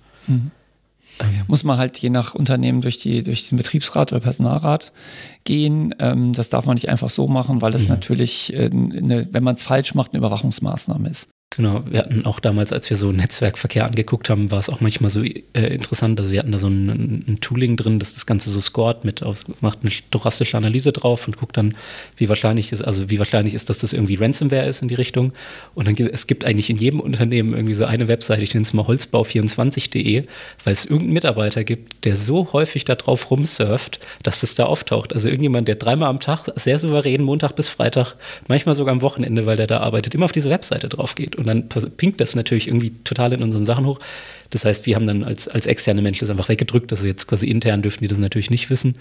Muss man halt je nach Unternehmen durch den Betriebsrat oder Personalrat gehen. Das darf man nicht einfach so machen, weil das natürlich, wenn man es falsch macht, eine Überwachungsmaßnahme ist. Genau, wir hatten auch damals, als wir so Netzwerkverkehr angeguckt haben, war es auch manchmal so interessant, also wir hatten da so ein Tooling drin, das Ganze so scored macht eine stochastische Analyse drauf und guckt dann, wie wahrscheinlich ist, dass das irgendwie Ransomware ist in die Richtung. Und dann es gibt eigentlich in jedem Unternehmen irgendwie so eine Webseite, ich nenne es mal holzbau24.de, weil es irgendeinen Mitarbeiter gibt, der so häufig da drauf rumsurft, dass das da auftaucht. Also irgendjemand, der 3-mal am Tag sehr souverän, Montag bis Freitag, manchmal sogar am Wochenende, weil der da arbeitet, immer auf diese Webseite drauf geht. Und dann pinkt das natürlich irgendwie total in unseren Sachen hoch. Das heißt, wir haben dann als externe Menschen das einfach weggedrückt. Also jetzt quasi intern dürfen die das natürlich nicht wissen.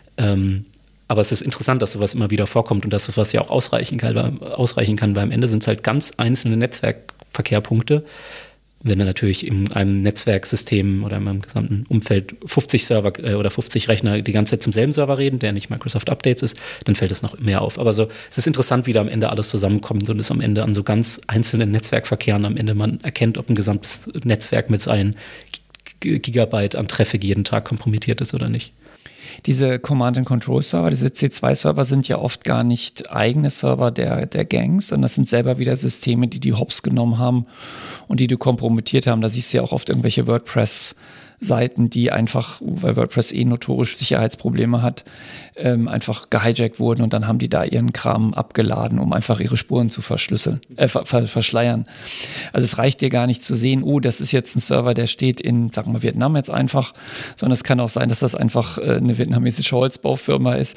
Aber es ist interessant, dass sowas immer wieder vorkommt und dass sowas ja auch ausreichen kann, weil am Ende sind es halt ganz einzelne Netzwerkverkehrpunkte. Wenn dann natürlich in einem Netzwerksystem oder in einem gesamten Umfeld 50 Server oder 50 Rechner die ganze Zeit zum selben Server reden, der nicht Microsoft Updates ist, dann fällt es noch mehr auf. Aber so, es ist interessant, wie da am Ende alles zusammenkommt und es am Ende an so ganz einzelnen Netzwerkverkehren am Ende man erkennt, ob ein gesamtes Netzwerk mit seinen Gigabyte an Traffic jeden Tag kompromittiert ist oder nicht. Diese Command-and-Control-Server, diese C2-Server sind ja oft gar nicht eigene Server der Gangs, sondern das sind selber wieder Systeme, die hops genommen haben und die kompromittiert haben. Da siehst du ja auch oft irgendwelche WordPress-Seiten, die einfach, weil WordPress notorisch Sicherheitsprobleme hat, einfach gehijackt wurden und dann haben die da ihren Kram abgeladen, um einfach ihre Spuren zu verschleiern. Also es reicht dir gar nicht zu sehen, das ist jetzt ein Server, der steht in, sagen wir Vietnam jetzt einfach, sondern es kann auch sein, dass das einfach eine vietnamesische Holzbaufirma ist,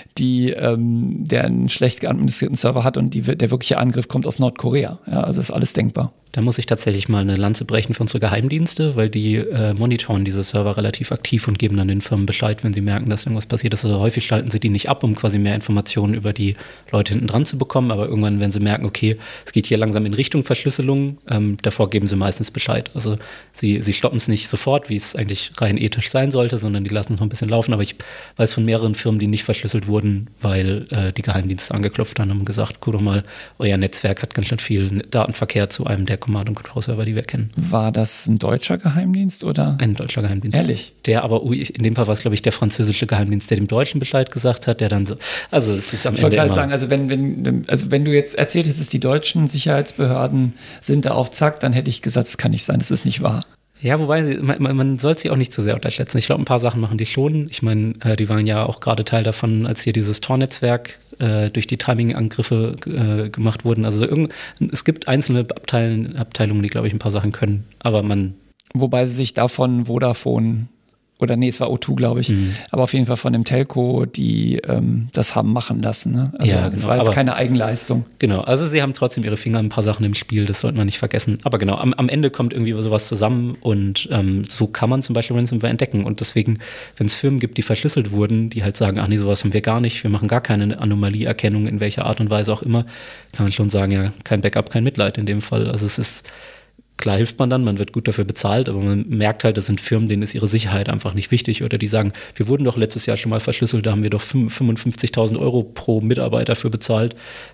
der einen schlecht administrierten Server hat und der wirkliche Angriff kommt aus Nordkorea. Ja, also ist alles denkbar. Da muss ich tatsächlich mal eine Lanze brechen für unsere Geheimdienste, weil die monitoren diese Server relativ aktiv und geben dann den Firmen Bescheid, wenn sie merken, dass irgendwas passiert ist. Also häufig schalten sie die nicht ab, um quasi mehr Informationen über die Leute hinten dran zu bekommen. Aber irgendwann, wenn sie merken, okay, es geht hier langsam in Richtung Verschlüsselung, davor geben sie meistens Bescheid. Also sie stoppen es nicht sofort, wie es eigentlich rein ethisch sein sollte, sondern die lassen es noch ein bisschen laufen. Aber ich weiß von mehreren Firmen, die nicht verschlüsselt wurden, weil die Geheimdienste angeklopft haben und gesagt, guck doch mal, euer Netzwerk hat ganz schön viel Datenverkehr zu einem der Command-and-Control-Server, die wir kennen. War das ein deutscher Geheimdienst oder? Ein deutscher Geheimdienst. Ehrlich? Der aber, in dem Fall war es, glaube ich, der französische Geheimdienst, der dem Deutschen Bescheid gesagt hat, der dann so, also es ist am Ende. Ich wollte gerade sagen, also wenn du jetzt erzählt hättest, die deutschen Sicherheitsbehörden sind da auf Zack, dann hätte ich gesagt, das kann nicht sein, das ist nicht wahr. Ja, wobei, man soll sie auch nicht zu sehr unterschätzen. Ich glaube, ein paar Sachen machen die schon. Ich meine, die waren ja auch gerade Teil davon, als hier dieses Tor-Netzwerk durch die Timing-Angriffe gemacht wurden. Also es gibt einzelne Abteilungen, die, glaube ich, ein paar Sachen können. Aber wobei sie sich davon Vodafone es war O2, glaube ich, aber auf jeden Fall von dem Telco, die das haben machen lassen. Ne? Also ja, genau. Das war jetzt keine Eigenleistung. Genau, also sie haben trotzdem ihre Finger in ein paar Sachen im Spiel, das sollte man nicht vergessen. Aber genau, am Ende kommt irgendwie sowas zusammen und so kann man zum Beispiel Ransomware entdecken. Und deswegen, wenn es Firmen gibt, die verschlüsselt wurden, die halt sagen, ach nee, sowas haben wir gar nicht, wir machen gar keine Anomalieerkennung in welcher Art und Weise auch immer, kann man schon sagen, ja, kein Backup, kein Mitleid in dem Fall. Also es ist klar, hilft man wird gut dafür bezahlt, aber man merkt halt, das sind Firmen, denen ist ihre Sicherheit einfach nicht wichtig oder die sagen, wir wurden doch letztes Jahr schon mal verschlüsselt, da haben wir doch 55.000 Euro pro Mitarbeiter für bezahlt.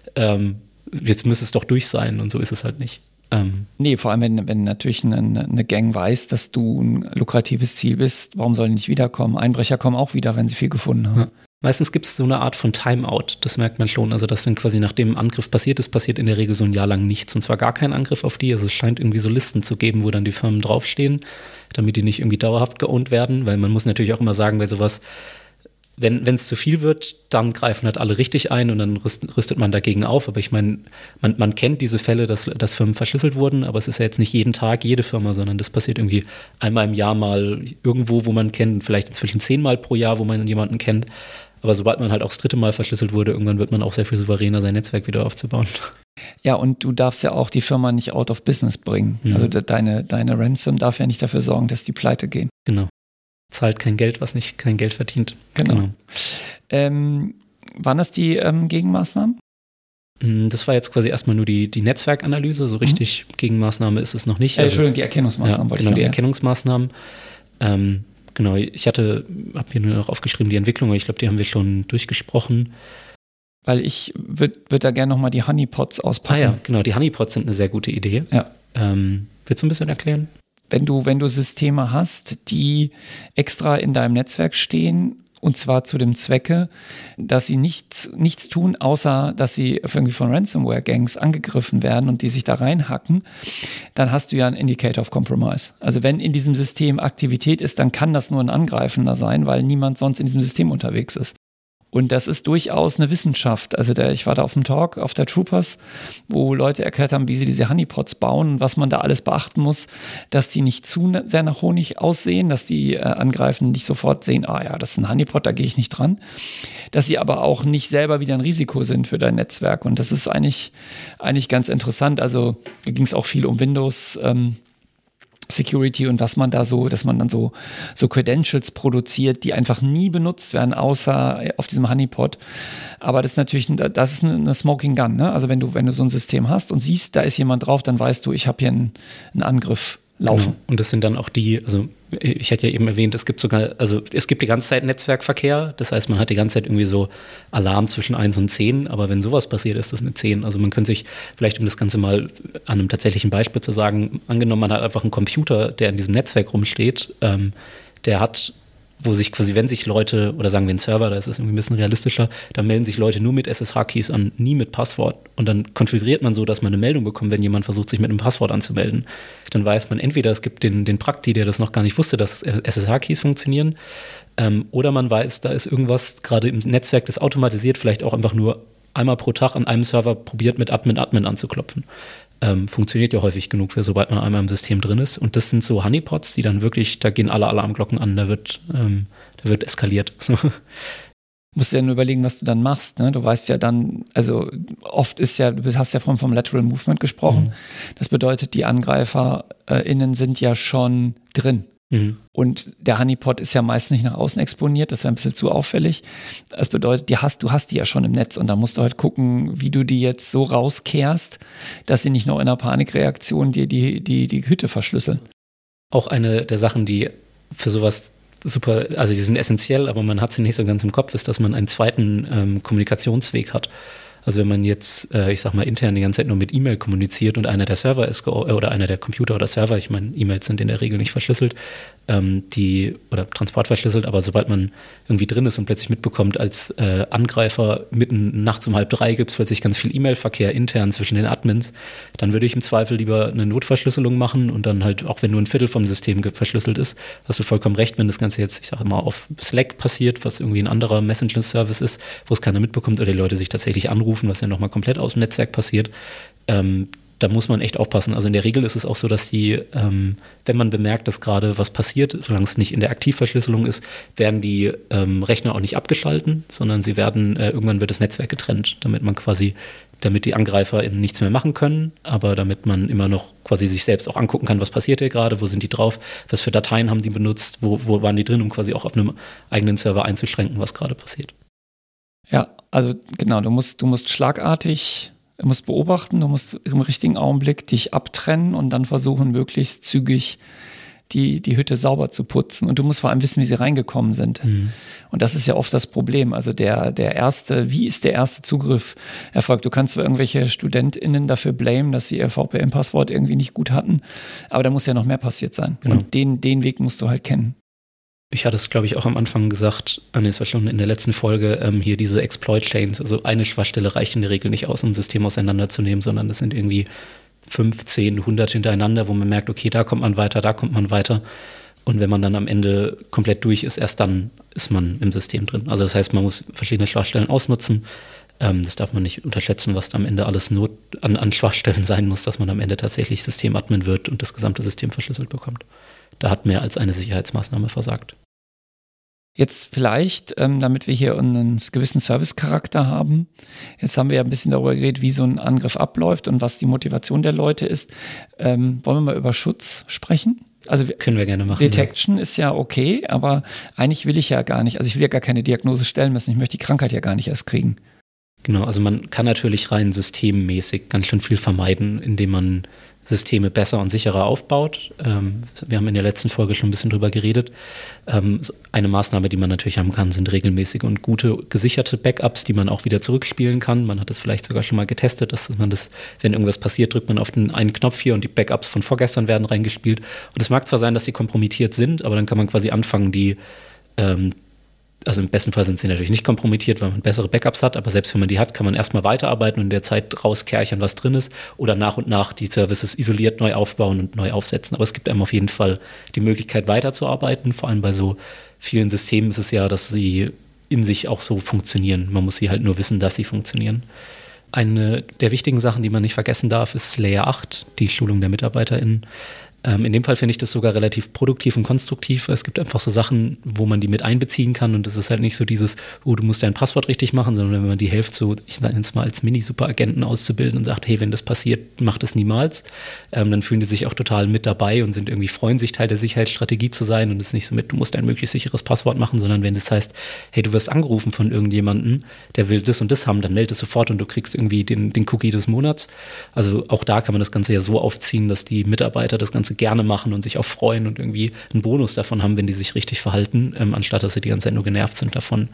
Jetzt müsste es doch durch sein und so ist es halt nicht. Nee, vor allem, wenn natürlich eine Gang weiß, dass du ein lukratives Ziel bist, warum sollen die nicht wiederkommen? Einbrecher kommen auch wieder, wenn sie viel gefunden haben. Ja. Meistens gibt es so eine Art von Timeout, das merkt man schon. Also dass dann quasi nachdem ein Angriff passiert ist, passiert in der Regel so ein Jahr lang nichts. Und zwar gar kein Angriff auf die. Also es scheint irgendwie so Listen zu geben, wo dann die Firmen draufstehen, damit die nicht irgendwie dauerhaft geowned werden. Weil man muss natürlich auch immer sagen, bei sowas, wenn es zu viel wird, dann greifen halt alle richtig ein und dann rüstet man dagegen auf. Aber ich meine, man kennt diese Fälle, dass Firmen verschlüsselt wurden, aber es ist ja jetzt nicht jeden Tag jede Firma, sondern das passiert irgendwie einmal im Jahr mal irgendwo, wo man kennt, vielleicht inzwischen 10-mal pro Jahr, wo man jemanden kennt. Aber sobald man halt auch das 3. Mal verschlüsselt wurde, irgendwann wird man auch sehr viel souveräner, sein Netzwerk wieder aufzubauen. Ja, und du darfst ja auch die Firma nicht out of business bringen. Also deine Ransom darf ja nicht dafür sorgen, dass die pleite gehen. Genau. Zahlt kein Geld, was nicht kein Geld verdient. Genau. Waren das die Gegenmaßnahmen? Das war jetzt quasi erstmal nur die Netzwerkanalyse. So richtig Gegenmaßnahme ist es noch nicht. Entschuldigung, die Erkennungsmaßnahmen wollte ich sagen. Genau, die Erkennungsmaßnahmen. Genau, ich habe hier nur noch aufgeschrieben, die Entwicklung, aber ich glaube, die haben wir schon durchgesprochen. Weil ich würde da gerne nochmal die Honeypots auspacken. Ja, genau, die Honeypots sind eine sehr gute Idee. Ja. Willst du ein bisschen erklären? Wenn du Systeme hast, die extra in deinem Netzwerk stehen, und zwar zu dem Zwecke, dass sie nichts tun, außer dass sie irgendwie von Ransomware-Gangs angegriffen werden und die sich da reinhacken, dann hast du ja einen Indicator of Compromise. Also wenn in diesem System Aktivität ist, dann kann das nur ein Angreifender sein, weil niemand sonst in diesem System unterwegs ist. Und das ist durchaus eine Wissenschaft. Also ich war da auf dem Talk auf der Troopers, wo Leute erklärt haben, wie sie diese Honeypots bauen und was man da alles beachten muss, dass die nicht zu sehr nach Honig aussehen, dass die Angreifenden nicht sofort sehen, das ist ein Honeypot, da gehe ich nicht dran. Dass sie aber auch nicht selber wieder ein Risiko sind für dein Netzwerk. Und das ist eigentlich ganz interessant. Also da ging es auch viel um Windows Security und was man da so, dass man dann so Credentials produziert, die einfach nie benutzt werden, außer auf diesem Honeypot. Aber das ist natürlich, das ist eine Smoking Gun, ne? Also wenn du so ein System hast und siehst, da ist jemand drauf, dann weißt du, ich habe hier einen Angriff laufen. Genau. Und das sind dann auch also ich hatte ja eben erwähnt, es gibt die ganze Zeit Netzwerkverkehr, das heißt, man hat die ganze Zeit irgendwie so Alarm zwischen 1 und 10, aber wenn sowas passiert, ist das eine 10. Also man könnte sich vielleicht, um das Ganze mal an einem tatsächlichen Beispiel zu sagen, angenommen, man hat einfach einen Computer, der in diesem Netzwerk rumsteht, der hat, wo sich quasi, wenn sich Leute, oder sagen wir einen Server, da ist es irgendwie ein bisschen realistischer, da melden sich Leute nur mit SSH-Keys an, nie mit Passwort. Und dann konfiguriert man so, dass man eine Meldung bekommt, wenn jemand versucht, sich mit einem Passwort anzumelden. Dann weiß man entweder, es gibt den Prakti, der das noch gar nicht wusste, dass SSH-Keys funktionieren, oder man weiß, da ist irgendwas gerade im Netzwerk, das automatisiert vielleicht auch einfach nur einmal pro Tag an einem Server probiert, mit Admin anzuklopfen. Funktioniert ja häufig genug, sobald man einmal im System drin ist. Und das sind so Honeypots, die dann wirklich, da gehen alle Alarmglocken an, da wird eskaliert. Du musst dir dann überlegen, was du dann machst. Ne? Du weißt ja dann, also oft ist ja, du hast ja vom Lateral Movement gesprochen. Das bedeutet, die AngreiferInnen sind ja schon drin. Und der Honeypot ist ja meist nicht nach außen exponiert, das wäre ein bisschen zu auffällig. Das bedeutet, du hast die ja schon im Netz und da musst du halt gucken, wie du die jetzt so rauskehrst, dass sie nicht noch in einer Panikreaktion dir die Hütte verschlüsseln. Auch eine der Sachen, die für sowas super, also die sind essentiell, aber man hat sie nicht so ganz im Kopf, ist, dass man einen zweiten Kommunikationsweg hat. Also wenn man jetzt, ich sag mal, intern die ganze Zeit nur mit E-Mail kommuniziert und einer der Server ist, oder einer der Computer oder Server, ich meine, E-Mails sind in der Regel nicht verschlüsselt, oder transportverschlüsselt, aber sobald man irgendwie drin ist und plötzlich mitbekommt, als Angreifer mitten nachts um 2:30 gibt es plötzlich ganz viel E-Mail-Verkehr intern zwischen den Admins, dann würde ich im Zweifel lieber eine Notverschlüsselung machen und dann halt, auch wenn nur ein Viertel vom System verschlüsselt ist, hast du vollkommen recht, wenn das Ganze jetzt, ich sage mal, auf Slack passiert, was irgendwie ein anderer Messenger-Service ist, wo es keiner mitbekommt oder die Leute sich tatsächlich anrufen, was ja nochmal komplett aus dem Netzwerk passiert, da muss man echt aufpassen. Also in der Regel ist es auch so, dass wenn man bemerkt, dass gerade was passiert, solange es nicht in der Aktivverschlüsselung ist, werden die Rechner auch nicht abgeschalten, sondern irgendwann wird das Netzwerk getrennt, damit die Angreifer eben nichts mehr machen können, aber damit man immer noch quasi sich selbst auch angucken kann, was passiert hier gerade, wo sind die drauf, was für Dateien haben die benutzt, wo waren die drin, um quasi auch auf einem eigenen Server einzuschränken, was gerade passiert. Ja, also genau, du musst schlagartig, du musst beobachten, du musst im richtigen Augenblick dich abtrennen und dann versuchen, möglichst zügig die Hütte sauber zu putzen. Und du musst vor allem wissen, wie sie reingekommen sind. Und das ist ja oft das Problem. Also wie ist der erste Zugriff erfolgt? Du kannst zwar irgendwelche StudentInnen dafür blamen, dass sie ihr VPN-Passwort irgendwie nicht gut hatten, aber da muss ja noch mehr passiert sein. Genau. Und den Weg musst du halt kennen. Ich hatte es, glaube ich, auch am Anfang gesagt, es war schon in der letzten Folge, hier diese Exploit-Chains, also eine Schwachstelle reicht in der Regel nicht aus, um ein System auseinanderzunehmen, sondern das sind irgendwie 5, 10, 100 hintereinander, wo man merkt, okay, da kommt man weiter. Und wenn man dann am Ende komplett durch ist, erst dann ist man im System drin. Also das heißt, man muss verschiedene Schwachstellen ausnutzen. Das darf man nicht unterschätzen, was da am Ende alles an Schwachstellen sein muss, dass man am Ende tatsächlich Systemadmin wird und das gesamte System verschlüsselt bekommt. Da hat mehr als eine Sicherheitsmaßnahme versagt. Jetzt vielleicht, damit wir hier einen gewissen Service-Charakter haben, jetzt haben wir ja ein bisschen darüber geredet, wie so ein Angriff abläuft und was die Motivation der Leute ist. Wollen wir mal über Schutz sprechen? Also können wir gerne machen. Detection ist ja okay, aber eigentlich will ich ja gar nicht, also ich will ja gar keine Diagnose stellen müssen, ich möchte die Krankheit ja gar nicht erst kriegen. Genau, also man kann natürlich rein systemmäßig ganz schön viel vermeiden, indem man Systeme besser und sicherer aufbaut. Wir haben in der letzten Folge schon ein bisschen drüber geredet. Eine Maßnahme, die man natürlich haben kann, sind regelmäßige und gute gesicherte Backups, die man auch wieder zurückspielen kann. Man hat das vielleicht sogar schon mal getestet, dass man das, wenn irgendwas passiert, drückt man auf den einen Knopf hier und die Backups von vorgestern werden reingespielt. Und es mag zwar sein, dass sie kompromittiert sind, aber dann kann man quasi anfangen, die also im besten Fall sind sie natürlich nicht kompromittiert, weil man bessere Backups hat, aber selbst wenn man die hat, kann man erstmal weiterarbeiten und in der Zeit rauskerchern, was drin ist oder nach und nach die Services isoliert neu aufbauen und neu aufsetzen. Aber es gibt einem auf jeden Fall die Möglichkeit weiterzuarbeiten. Vor allem bei so vielen Systemen ist es ja, dass sie in sich auch so funktionieren. Man muss sie halt nur wissen, dass sie funktionieren. Eine der wichtigen Sachen, die man nicht vergessen darf, ist Layer 8, die Schulung der MitarbeiterInnen. In dem Fall finde ich das sogar relativ produktiv und konstruktiv. Es gibt einfach so Sachen, wo man die mit einbeziehen kann und es ist halt nicht so dieses, oh, du musst dein Passwort richtig machen, sondern wenn man die hilft, so, ich nenne es mal als Mini-Superagenten auszubilden und sagt, hey, wenn das passiert, mach das niemals, dann fühlen die sich auch total mit dabei und sind irgendwie, freuen sich, Teil der Sicherheitsstrategie zu sein und es ist nicht so mit, du musst ein möglichst sicheres Passwort machen, sondern wenn das heißt, hey, du wirst angerufen von irgendjemandem, der will das und das haben, dann melde es sofort und du kriegst irgendwie den Cookie des Monats. Also auch da kann man das Ganze ja so aufziehen, dass die Mitarbeiter das Ganze gerne machen und sich auch freuen und irgendwie einen Bonus davon haben, wenn die sich richtig verhalten, anstatt dass sie die ganze Zeit nur genervt sind davon.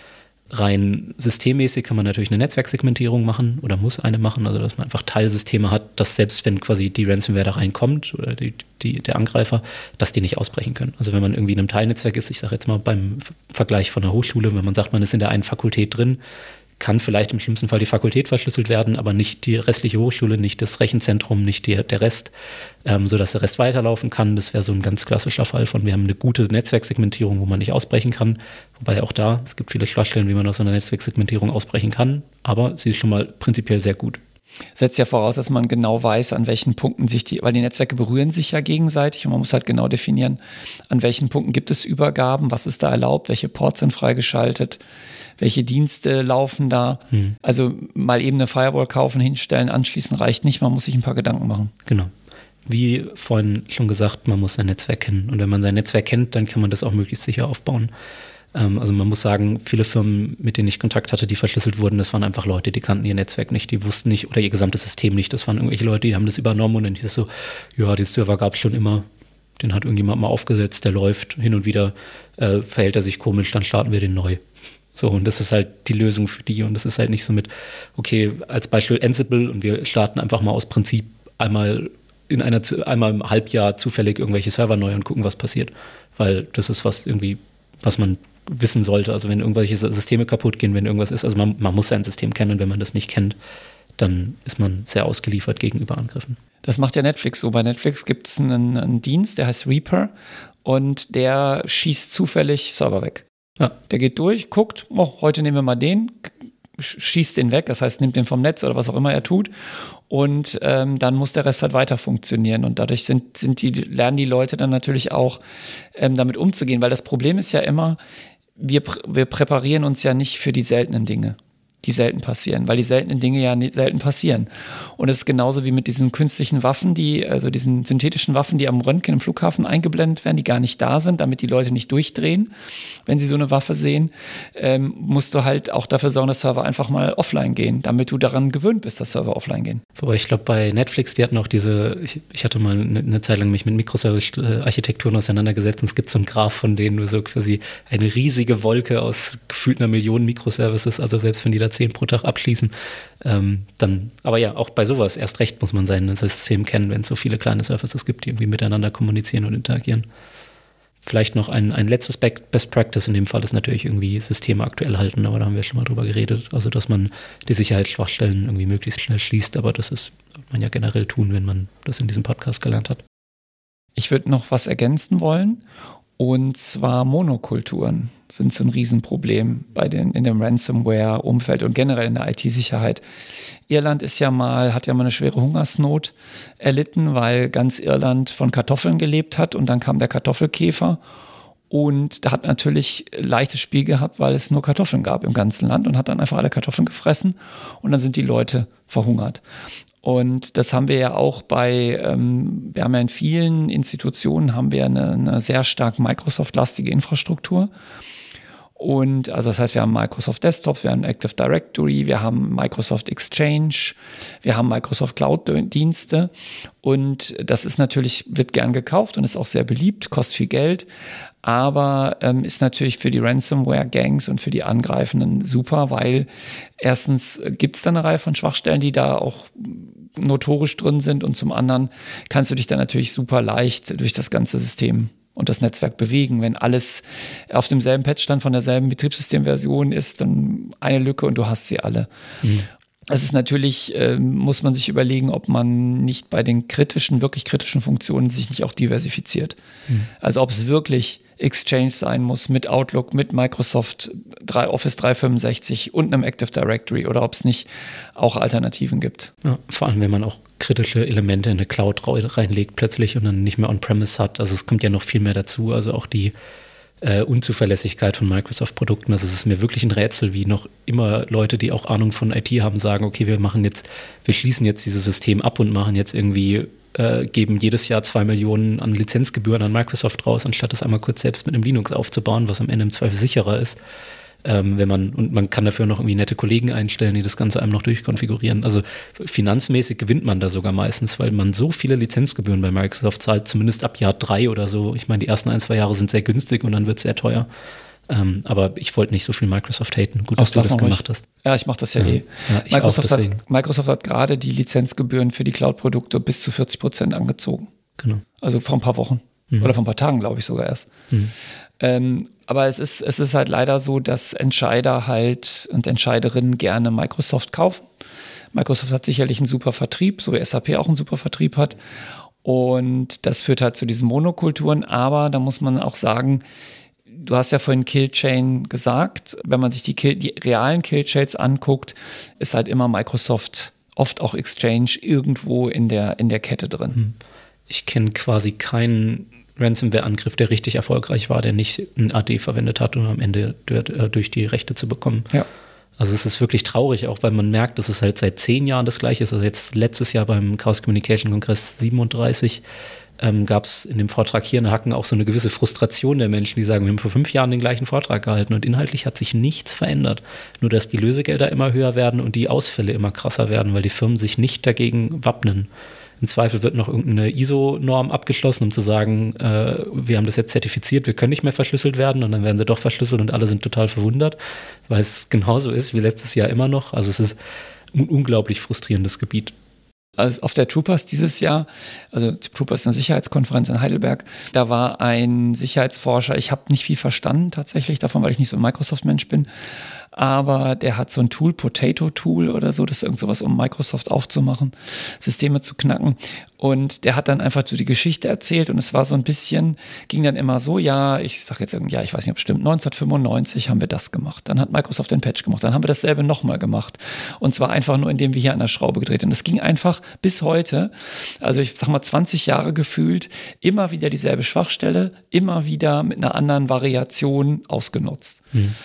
Rein systemmäßig kann man natürlich eine Netzwerksegmentierung machen oder muss eine machen, also dass man einfach Teilsysteme hat, dass selbst wenn quasi die Ransomware da reinkommt oder der Angreifer, dass die nicht ausbrechen können. Also wenn man irgendwie in einem Teilnetzwerk ist, ich sage jetzt mal beim Vergleich von einer Hochschule, wenn man sagt, man ist in der einen Fakultät drin, kann vielleicht im schlimmsten Fall die Fakultät verschlüsselt werden, aber nicht die restliche Hochschule, nicht das Rechenzentrum, nicht der Rest, sodass der Rest weiterlaufen kann. Das wäre so ein ganz klassischer Fall von, wir haben eine gute Netzwerksegmentierung, wo man nicht ausbrechen kann. Wobei auch da, es gibt viele Schwachstellen, wie man aus einer Netzwerksegmentierung ausbrechen kann, aber sie ist schon mal prinzipiell sehr gut. Setzt ja voraus, dass man genau weiß, an welchen Punkten weil die Netzwerke berühren sich ja gegenseitig und man muss halt genau definieren, an welchen Punkten gibt es Übergaben, was ist da erlaubt, welche Ports sind freigeschaltet, welche Dienste laufen da. Also mal eben eine Firewall kaufen, hinstellen, anschließen reicht nicht, man muss sich ein paar Gedanken machen. Genau. Wie vorhin schon gesagt, man muss sein Netzwerk kennen und wenn man sein Netzwerk kennt, dann kann man das auch möglichst sicher aufbauen. Also man muss sagen, viele Firmen, mit denen ich Kontakt hatte, die verschlüsselt wurden, das waren einfach Leute, die kannten ihr Netzwerk nicht, die wussten nicht oder ihr gesamtes System nicht. Das waren irgendwelche Leute, die haben das übernommen und dann hieß es so, ja, den Server gab es schon immer, den hat irgendjemand mal aufgesetzt, der läuft, hin und wieder verhält er sich komisch, dann starten wir den neu. So, und das ist halt die Lösung für die und das ist halt nicht so mit, okay, als Beispiel Ansible und wir starten einfach mal aus Prinzip einmal im Halbjahr zufällig irgendwelche Server neu und gucken, was passiert, weil das ist was man wissen sollte, also wenn irgendwelche Systeme kaputt gehen, wenn irgendwas ist, also man muss sein System kennen und wenn man das nicht kennt, dann ist man sehr ausgeliefert gegenüber Angriffen. Das macht ja Netflix so. Bei Netflix gibt es einen Dienst, der heißt Reaper und der schießt zufällig Server weg. Ja. Der geht durch, guckt, heute nehmen wir mal den, schießt den weg, das heißt, nimmt den vom Netz oder was auch immer er tut und dann muss der Rest halt weiter funktionieren und dadurch lernen die Leute dann natürlich auch damit umzugehen, weil das Problem ist ja immer, wir präparieren uns ja nicht für die seltenen Dinge, die selten passieren, weil die seltenen Dinge ja selten passieren. Und es ist genauso wie mit diesen künstlichen Waffen, also diesen synthetischen Waffen, die am Röntgen im Flughafen eingeblendet werden, die gar nicht da sind, damit die Leute nicht durchdrehen. Wenn sie so eine Waffe sehen, musst du halt auch dafür sorgen, dass Server einfach mal offline gehen, damit du daran gewöhnt bist, dass Server offline gehen. Wobei ich glaube, bei Netflix, die hatten auch ich hatte mal eine Zeit lang mich mit Microservice-Architekturen auseinandergesetzt und es gibt so einen Graph von denen, wo so quasi eine riesige Wolke aus gefühlt 1 Million Microservices, also selbst wenn die da 10 pro Tag abschließen, dann, aber ja, auch bei sowas erst recht muss man sein System kennen, wenn es so viele kleine Services gibt, die irgendwie miteinander kommunizieren und interagieren. Vielleicht noch ein letztes Best Practice in dem Fall ist natürlich irgendwie Systeme aktuell halten, aber da haben wir schon mal drüber geredet, also dass man die Sicherheitsschwachstellen irgendwie möglichst schnell schließt, aber das sollte man ja generell tun, wenn man das in diesem Podcast gelernt hat. Ich würde noch was ergänzen wollen. Und zwar Monokulturen sind so ein Riesenproblem in dem Ransomware-Umfeld und generell in der IT-Sicherheit. Irland hat ja mal eine schwere Hungersnot erlitten, weil ganz Irland von Kartoffeln gelebt hat und dann kam der Kartoffelkäfer Und da hat natürlich leichtes Spiel gehabt, weil es nur Kartoffeln gab im ganzen Land und hat dann einfach alle Kartoffeln gefressen und dann sind die Leute verhungert. Und das haben wir ja auch wir haben ja in vielen Institutionen haben wir eine sehr stark Microsoft-lastige Infrastruktur. Und also das heißt, wir haben Microsoft Desktops, wir haben Active Directory, wir haben Microsoft Exchange, wir haben Microsoft Cloud-Dienste und das ist natürlich, wird gern gekauft und ist auch sehr beliebt, kostet viel Geld, aber ist natürlich für die Ransomware-Gangs und für die Angreifenden super, weil erstens gibt es da eine Reihe von Schwachstellen, die da auch notorisch drin sind und zum anderen kannst du dich dann natürlich super leicht durch das ganze System und das Netzwerk bewegen. Wenn alles auf demselben Patchstand von derselben Betriebssystemversion ist, dann eine Lücke und du hast sie alle. Es ist natürlich, muss man sich überlegen, ob man nicht bei den wirklich kritischen Funktionen sich nicht auch diversifiziert. Also ob es wirklich Exchange sein muss mit Outlook, mit Microsoft Office 365 und einem Active Directory oder ob es nicht auch Alternativen gibt. Ja, vor allem, wenn man auch kritische Elemente in eine Cloud reinlegt plötzlich und dann nicht mehr on-premise hat. Also es kommt ja noch viel mehr dazu. Also auch die Unzuverlässigkeit von Microsoft-Produkten. Also es ist mir wirklich ein Rätsel, wie noch immer Leute, die auch Ahnung von IT haben, sagen, okay, wir schließen jetzt dieses System ab und machen jetzt irgendwie geben jedes Jahr 2 Millionen an Lizenzgebühren an Microsoft raus, anstatt das einmal kurz selbst mit einem Linux aufzubauen, was am Ende im Zweifel sicherer ist. Man kann dafür noch irgendwie nette Kollegen einstellen, die das Ganze einem noch durchkonfigurieren. Also finanzmäßig gewinnt man da sogar meistens, weil man so viele Lizenzgebühren bei Microsoft zahlt, zumindest ab Jahr 3 oder so. Ich meine, die ersten 1-2 Jahre sind sehr günstig und dann wird es sehr teuer. Aber ich wollte nicht so viel Microsoft haten. Gut, dass du das gemacht hast. Ja, ich mache das ja eh. Ja, Microsoft hat gerade die Lizenzgebühren für die Cloud-Produkte bis zu 40% angezogen. Genau. Also vor ein paar Wochen. Oder vor ein paar Tagen, glaube ich, sogar erst. Aber es ist halt leider so, dass Entscheider halt und Entscheiderinnen gerne Microsoft kaufen. Microsoft hat sicherlich einen super Vertrieb, so wie SAP auch einen super Vertrieb hat. Und das führt halt zu diesen Monokulturen. Aber da muss man auch sagen, du hast ja vorhin Killchain gesagt. Wenn man sich die realen Killchains anguckt, ist halt immer Microsoft, oft auch Exchange irgendwo in der Kette drin. Ich kenne quasi keinen Ransomware-Angriff, der richtig erfolgreich war, der nicht ein AD verwendet hat, um am Ende durch die Rechte zu bekommen. Ja. Also es ist wirklich traurig, auch weil man merkt, dass es halt seit 10 Jahren das Gleiche ist. Also jetzt letztes Jahr beim Chaos Communication Kongress 37 gab es in dem Vortrag hier in Hacken auch so eine gewisse Frustration der Menschen, die sagen, wir haben vor 5 Jahren den gleichen Vortrag gehalten und inhaltlich hat sich nichts verändert. Nur, dass die Lösegelder immer höher werden und die Ausfälle immer krasser werden, weil die Firmen sich nicht dagegen wappnen. Im Zweifel wird noch irgendeine ISO-Norm abgeschlossen, um zu sagen, wir haben das jetzt zertifiziert, wir können nicht mehr verschlüsselt werden und dann werden sie doch verschlüsselt und alle sind total verwundert, weil es genauso ist wie letztes Jahr immer noch. Also es ist ein unglaublich frustrierendes Gebiet. Also auf der Troopers dieses Jahr, also Troopers ist eine Sicherheitskonferenz in Heidelberg, da war ein Sicherheitsforscher, ich habe nicht viel verstanden tatsächlich davon, weil ich nicht so ein Microsoft-Mensch bin, aber der hat so ein Tool, Potato Tool oder so, das ist irgend sowas, um Microsoft aufzumachen, Systeme zu knacken. Und der hat dann einfach so die Geschichte erzählt und es war so ein bisschen, ging dann immer so, ja, ich sag jetzt irgendwie, ja, ich weiß nicht, ob bestimmt 1995 haben wir das gemacht. Dann hat Microsoft den Patch gemacht, dann haben wir dasselbe nochmal gemacht. Und zwar einfach nur, indem wir hier an der Schraube gedreht haben. Das ging einfach bis heute, also ich sag mal 20 Jahre gefühlt, immer wieder dieselbe Schwachstelle, immer wieder mit einer anderen Variation ausgenutzt.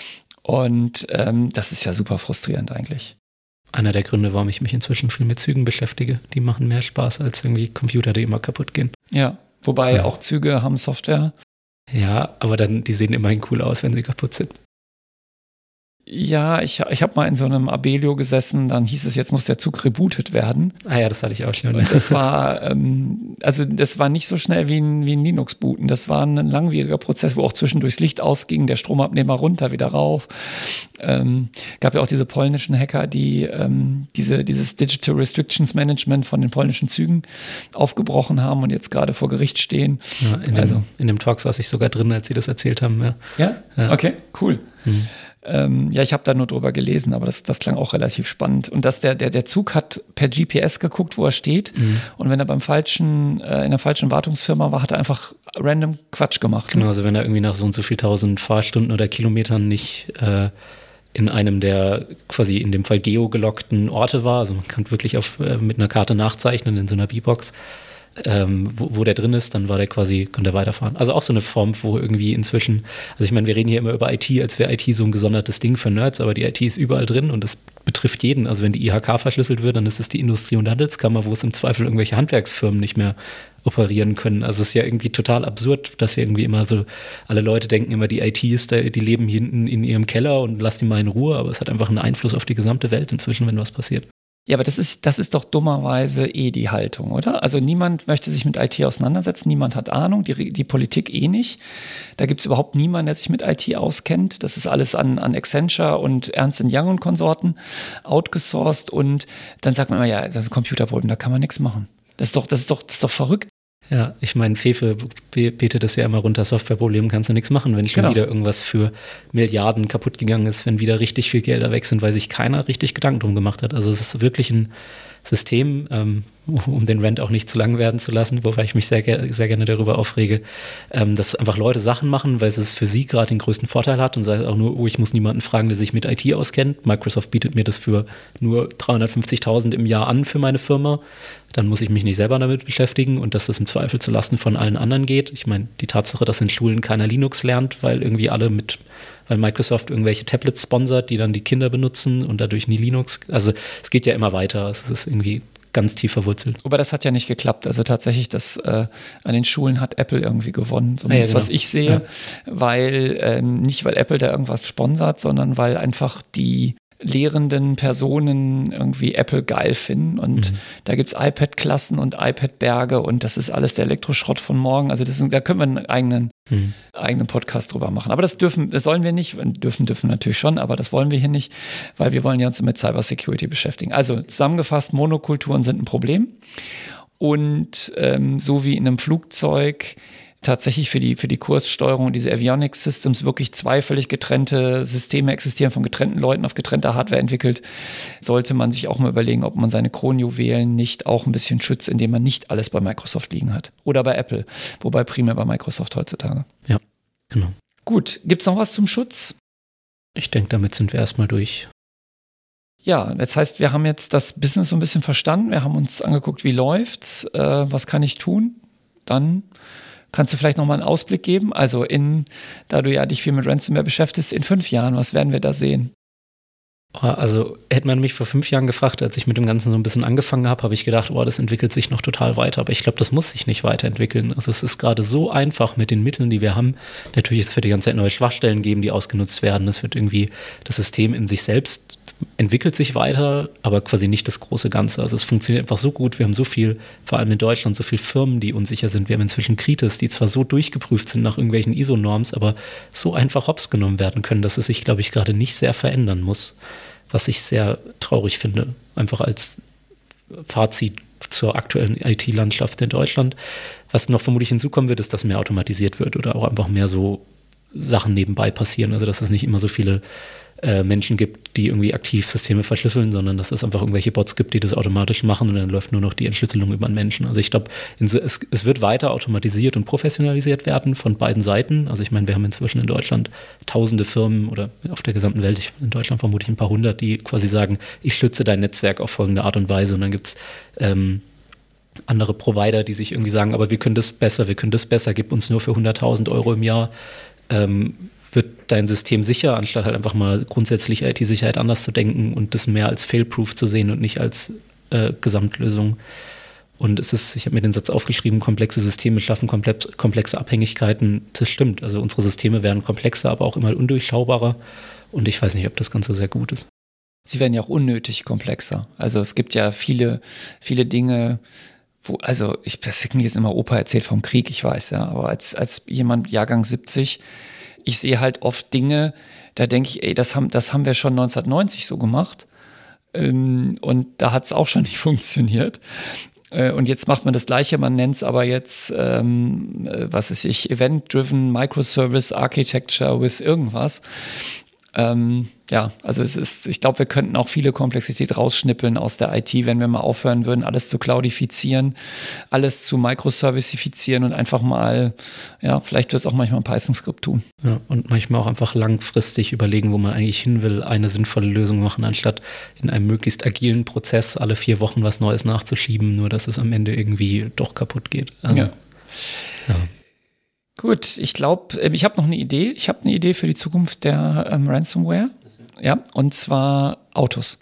Und das ist ja super frustrierend eigentlich. Einer der Gründe, warum ich mich inzwischen viel mit Zügen beschäftige. Die machen mehr Spaß als irgendwie Computer, die immer kaputt gehen. Ja, wobei auch Züge haben Software. Ja, aber dann, die sehen immerhin cool aus, wenn sie kaputt sind. Ja, ich habe mal in so einem Abelio gesessen, dann hieß es, jetzt muss der Zug rebootet werden. Ah ja, das hatte ich auch schon. Und das war, das war nicht so schnell wie ein Linux-Booten. Das war ein langwieriger Prozess, wo auch zwischendurch das Licht ausging, der Stromabnehmer runter, wieder rauf. Gab ja auch diese polnischen Hacker, die dieses Digital Restrictions Management von den polnischen Zügen aufgebrochen haben und jetzt gerade vor Gericht stehen. Ja, in dem Talk saß ich sogar drin, als sie das erzählt haben. Ja? Okay, cool. Ja, ich habe da nur drüber gelesen, aber das klang auch relativ spannend. Und dass der Zug hat per GPS geguckt, wo er steht. Und wenn er in der falschen Wartungsfirma war, hat er einfach random Quatsch gemacht. Genau, also wenn er irgendwie nach so und so viel 1000 Fahrstunden oder Kilometern nicht in einem der quasi in dem Fall geogelockten Orte war, also man kann wirklich mit einer Karte nachzeichnen in so einer B-Box, wo der drin ist, dann konnte er weiterfahren. Also auch so eine Form, wo irgendwie inzwischen, also ich meine, wir reden hier immer über IT, als wäre IT so ein gesondertes Ding für Nerds, aber die IT ist überall drin und es betrifft jeden. Also wenn die IHK verschlüsselt wird, dann ist es die Industrie- und Handelskammer, wo es im Zweifel irgendwelche Handwerksfirmen nicht mehr operieren können. Also es ist ja irgendwie total absurd, dass wir irgendwie immer so, alle Leute denken immer, die IT ist da, die leben hinten in ihrem Keller und lass die mal in Ruhe, aber es hat einfach einen Einfluss auf die gesamte Welt inzwischen, wenn was passiert. Ja, aber das ist doch dummerweise die Haltung, oder? Also niemand möchte sich mit IT auseinandersetzen, niemand hat Ahnung, die Politik nicht. Da gibt es überhaupt niemanden, der sich mit IT auskennt. Das ist alles an Accenture und Ernst & Young und Konsorten outgesourced und dann sagt man immer, ja, das ist ein Computerproblem, da kann man nichts machen. Das ist doch verrückt. Ja, ich meine, Fefe betet das ja immer runter, Softwareproblemen kannst du nichts machen, wenn schon wieder irgendwas für Milliarden kaputt gegangen ist, wenn wieder richtig viel Gelder weg sind, weil sich keiner richtig Gedanken drum gemacht hat. Also es ist wirklich ein System, um den Rant auch nicht zu lang werden zu lassen, wobei ich mich sehr gerne darüber aufrege, dass einfach Leute Sachen machen, weil es für sie gerade den größten Vorteil hat und sei es auch nur, ich muss niemanden fragen, der sich mit IT auskennt. Microsoft bietet mir das für nur 350.000 im Jahr an für meine Firma. Dann muss ich mich nicht selber damit beschäftigen und dass das im Zweifel zu Lasten von allen anderen geht. Ich meine, die Tatsache, dass in Schulen keiner Linux lernt, weil irgendwie weil Microsoft irgendwelche Tablets sponsert, die dann die Kinder benutzen und dadurch nie Linux. Also es geht ja immer weiter. Es ist irgendwie ganz tief verwurzelt. Aber das hat ja nicht geklappt. Also tatsächlich, an den Schulen hat Apple irgendwie gewonnen, zumindest was ich sehe. Ja. Nicht weil Apple da irgendwas sponsert, sondern weil einfach die lehrenden Personen irgendwie Apple geil finden und da gibt es iPad-Klassen und iPad-Berge und das ist alles der Elektroschrott von morgen. Also da können wir einen eigenen Podcast drüber machen. Aber das sollen wir nicht. Dürfen natürlich schon, aber das wollen wir hier nicht, weil wir wollen ja uns mit Cybersecurity beschäftigen. Also zusammengefasst, Monokulturen sind ein Problem und so wie in einem Flugzeug tatsächlich für die Kurssteuerung und diese Avionics Systems wirklich zwei völlig getrennte Systeme existieren, von getrennten Leuten auf getrennter Hardware entwickelt, sollte man sich auch mal überlegen, ob man seine Kronjuwelen nicht auch ein bisschen schützt, indem man nicht alles bei Microsoft liegen hat. Oder bei Apple, wobei primär bei Microsoft heutzutage. Ja, genau. Gut, gibt es noch was zum Schutz? Ich denke, damit sind wir erstmal durch. Ja, das heißt, wir haben jetzt das Business so ein bisschen verstanden, wir haben uns angeguckt, wie läuft's, was kann ich tun? Dann kannst du vielleicht nochmal einen Ausblick geben? Also da du ja dich viel mit Ransomware beschäftigst, in 5 Jahren, was werden wir da sehen? Also hätte man mich vor 5 Jahren gefragt, als ich mit dem Ganzen so ein bisschen angefangen habe ich gedacht, das entwickelt sich noch total weiter. Aber ich glaube, das muss sich nicht weiterentwickeln. Also es ist gerade so einfach mit den Mitteln, die wir haben. Natürlich, es wird die ganze Zeit neue Schwachstellen geben, die ausgenutzt werden. Es wird irgendwie, das System in sich selbst entwickelt sich weiter, aber quasi nicht das große Ganze. Also es funktioniert einfach so gut. Wir haben so viel, vor allem in Deutschland, so viele Firmen, die unsicher sind. Wir haben inzwischen Kritis, die zwar so durchgeprüft sind nach irgendwelchen ISO-Norms, aber so einfach hops genommen werden können, dass es sich, glaube ich, gerade nicht sehr verändern muss. Was ich sehr traurig finde, einfach als Fazit zur aktuellen IT-Landschaft in Deutschland. Was noch vermutlich hinzukommen wird, ist, dass mehr automatisiert wird oder auch einfach mehr so Sachen nebenbei passieren. Also dass es nicht immer so viele Menschen gibt, die irgendwie aktiv Systeme verschlüsseln, sondern dass es einfach irgendwelche Bots gibt, die das automatisch machen und dann läuft nur noch die Entschlüsselung über einen Menschen. Also ich glaube, es wird weiter automatisiert und professionalisiert werden von beiden Seiten. Also ich meine, wir haben inzwischen in Deutschland tausende Firmen oder auf der gesamten Welt, in Deutschland vermutlich ein paar hundert, die quasi sagen, ich schütze dein Netzwerk auf folgende Art und Weise und dann gibt es andere Provider, die sich irgendwie sagen, aber wir können das besser, gib uns nur für 100.000 Euro im Jahr, wird dein System sicher, anstatt halt einfach mal grundsätzlich IT-Sicherheit anders zu denken und das mehr als Fail-Proof zu sehen und nicht als Gesamtlösung. Und ich habe mir den Satz aufgeschrieben, komplexe Systeme schaffen komplexe Abhängigkeiten. Das stimmt, also unsere Systeme werden komplexer, aber auch immer undurchschaubarer und ich weiß nicht, ob das Ganze sehr gut ist. Sie werden ja auch unnötig komplexer. Also es gibt ja viele, viele Dinge, das hat mir jetzt immer Opa erzählt vom Krieg, ich weiß, ja, aber als jemand Jahrgang 70, ich sehe halt oft Dinge, da denke ich, das haben wir schon 1990 so gemacht und da hat es auch schon nicht funktioniert. Und jetzt macht man das Gleiche, man nennt es aber jetzt, Event-Driven Microservice Architecture with irgendwas. Ja, also ich glaube, wir könnten auch viele Komplexität rausschnippeln aus der IT, wenn wir mal aufhören würden, alles zu cloudifizieren, alles zu microservicifizieren und einfach mal, ja, vielleicht wird es auch manchmal ein Python-Skript tun. Ja, und manchmal auch einfach langfristig überlegen, wo man eigentlich hin will, eine sinnvolle Lösung machen, anstatt in einem möglichst agilen Prozess alle 4 Wochen was Neues nachzuschieben, nur dass es am Ende irgendwie doch kaputt geht. Also, ja. Gut, ich glaube, ich habe noch eine Idee. Ich habe eine Idee für die Zukunft der Ransomware. Ja, und zwar Autos.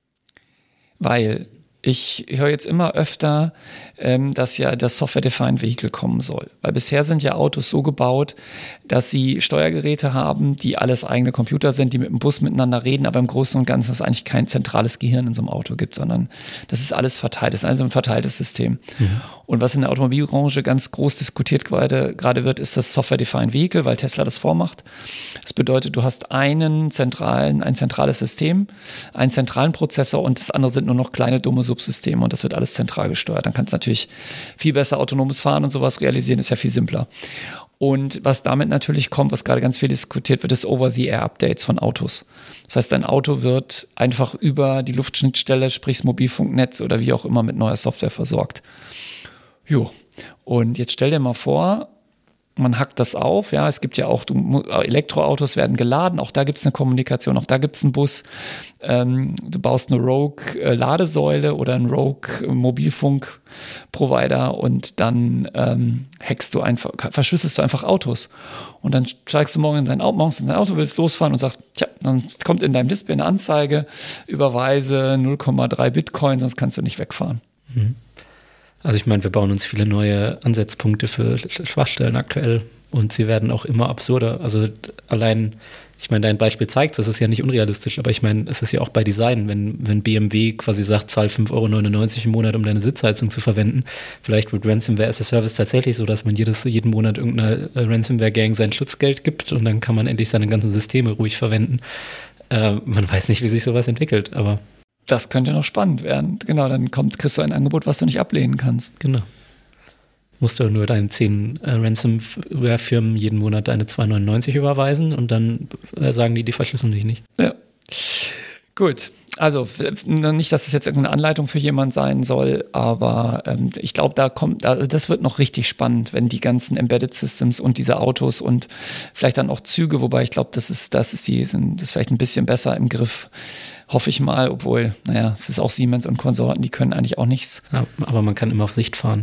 Weil ich höre jetzt immer öfter, dass ja das Software-Defined Vehicle kommen soll. Weil bisher sind ja Autos so gebaut, dass sie Steuergeräte haben, die alles eigene Computer sind, die mit dem Bus miteinander reden, aber im Großen und Ganzen es eigentlich kein zentrales Gehirn in so einem Auto gibt, sondern das ist alles verteilt. Das ist also ein verteiltes System. Mhm. Und was in der Automobilbranche ganz groß diskutiert gerade wird, ist das Software-Defined Vehicle, weil Tesla das vormacht. Das bedeutet, du hast ein zentrales System, einen zentralen Prozessor und das andere sind nur noch kleine, dumme Subsysteme und das wird alles zentral gesteuert. Dann kannst du natürlich viel besser autonomes Fahren und sowas realisieren, ist ja viel simpler. Und was damit natürlich kommt, was gerade ganz viel diskutiert wird, ist Over-the-Air-Updates von Autos. Das heißt, dein Auto wird einfach über die Luftschnittstelle, sprich das Mobilfunknetz oder wie auch immer mit neuer Software versorgt. Jo. Und jetzt stell dir mal vor, man hackt das auf, ja, es gibt ja auch, Elektroautos werden geladen, auch da gibt es eine Kommunikation, auch da gibt es einen Bus, du baust eine Rogue-Ladesäule oder einen Rogue-Mobilfunk-Provider und dann verschlüsselst du einfach Autos und dann steigst du morgens in dein Auto, willst losfahren und sagst, tja, dann kommt in deinem Display eine Anzeige, überweise 0,3 Bitcoin, sonst kannst du nicht wegfahren. Mhm. Also ich meine, wir bauen uns viele neue Ansatzpunkte für Schwachstellen aktuell und sie werden auch immer absurder. Also allein, ich meine, dein Beispiel zeigt, das ist ja nicht unrealistisch, aber ich meine, es ist ja auch bei Design, wenn BMW quasi sagt, zahl 5,99 € im Monat, um deine Sitzheizung zu verwenden. Vielleicht wird Ransomware as a Service tatsächlich so, dass man jeden Monat irgendeiner Ransomware-Gang sein Schutzgeld gibt und dann kann man endlich seine ganzen Systeme ruhig verwenden. Man weiß nicht, wie sich sowas entwickelt, aber das könnte noch spannend werden. Genau, dann kriegst du ein Angebot, was du nicht ablehnen kannst. Genau. Musst du nur deinen 10 Ransomware-Firmen jeden Monat deine 2,99 € überweisen und dann sagen die verschlüsseln dich nicht. Ja. Gut. Also nicht, dass es jetzt irgendeine Anleitung für jemand sein soll, aber ich glaube, das wird noch richtig spannend, wenn die ganzen Embedded Systems und diese Autos und vielleicht dann auch Züge, wobei ich glaube, das ist vielleicht ein bisschen besser im Griff, hoffe ich mal, obwohl, naja, es ist auch Siemens und Konsorten, die können eigentlich auch nichts. Ja, aber man kann immer auf Sicht fahren.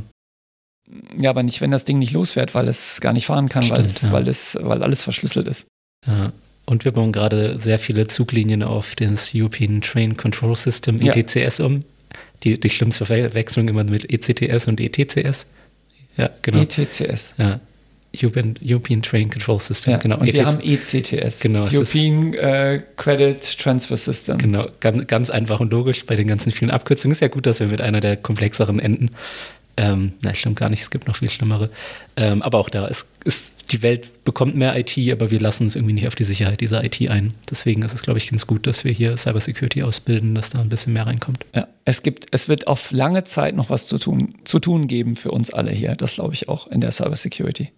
Ja, aber nicht, wenn das Ding nicht losfährt, weil es gar nicht fahren kann, Stimmt, weil alles verschlüsselt ist. Ja. Und wir bauen gerade sehr viele Zuglinien auf das European Train Control System, ETCS, um. Die schlimmste Verwechslung immer mit ECTS und ETCS. Ja, genau. ETCS. Ja. European Train Control System, ja, genau. Und wir haben ECTS, genau, European Credit Transfer System. Genau, ganz einfach und logisch bei den ganzen vielen Abkürzungen. Ist ja gut, dass wir mit einer der komplexeren enden. Stimmt gar nicht, es gibt noch viel schlimmere. Aber auch da, die Welt bekommt mehr IT, aber wir lassen uns irgendwie nicht auf die Sicherheit dieser IT ein. Deswegen ist es, glaube ich, ganz gut, dass wir hier Cybersecurity ausbilden, dass da ein bisschen mehr reinkommt. Ja, es wird auf lange Zeit noch was zu tun geben für uns alle hier. Das glaube ich auch in der Cybersecurity.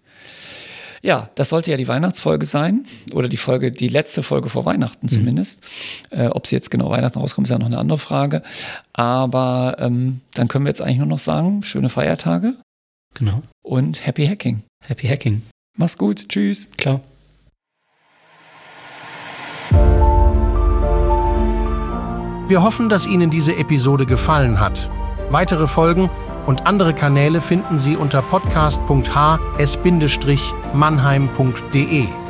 Ja, das sollte ja die Weihnachtsfolge sein oder die letzte Folge vor Weihnachten zumindest. Ob sie jetzt genau Weihnachten rauskommt, ist ja noch eine andere Frage. Aber dann können wir jetzt eigentlich nur noch sagen, schöne Feiertage. Genau. Und Happy Hacking. Happy Hacking. Mach's gut. Tschüss. Ciao. Wir hoffen, dass Ihnen diese Episode gefallen hat. Weitere Folgen und andere Kanäle finden Sie unter podcast.hs-mannheim.de.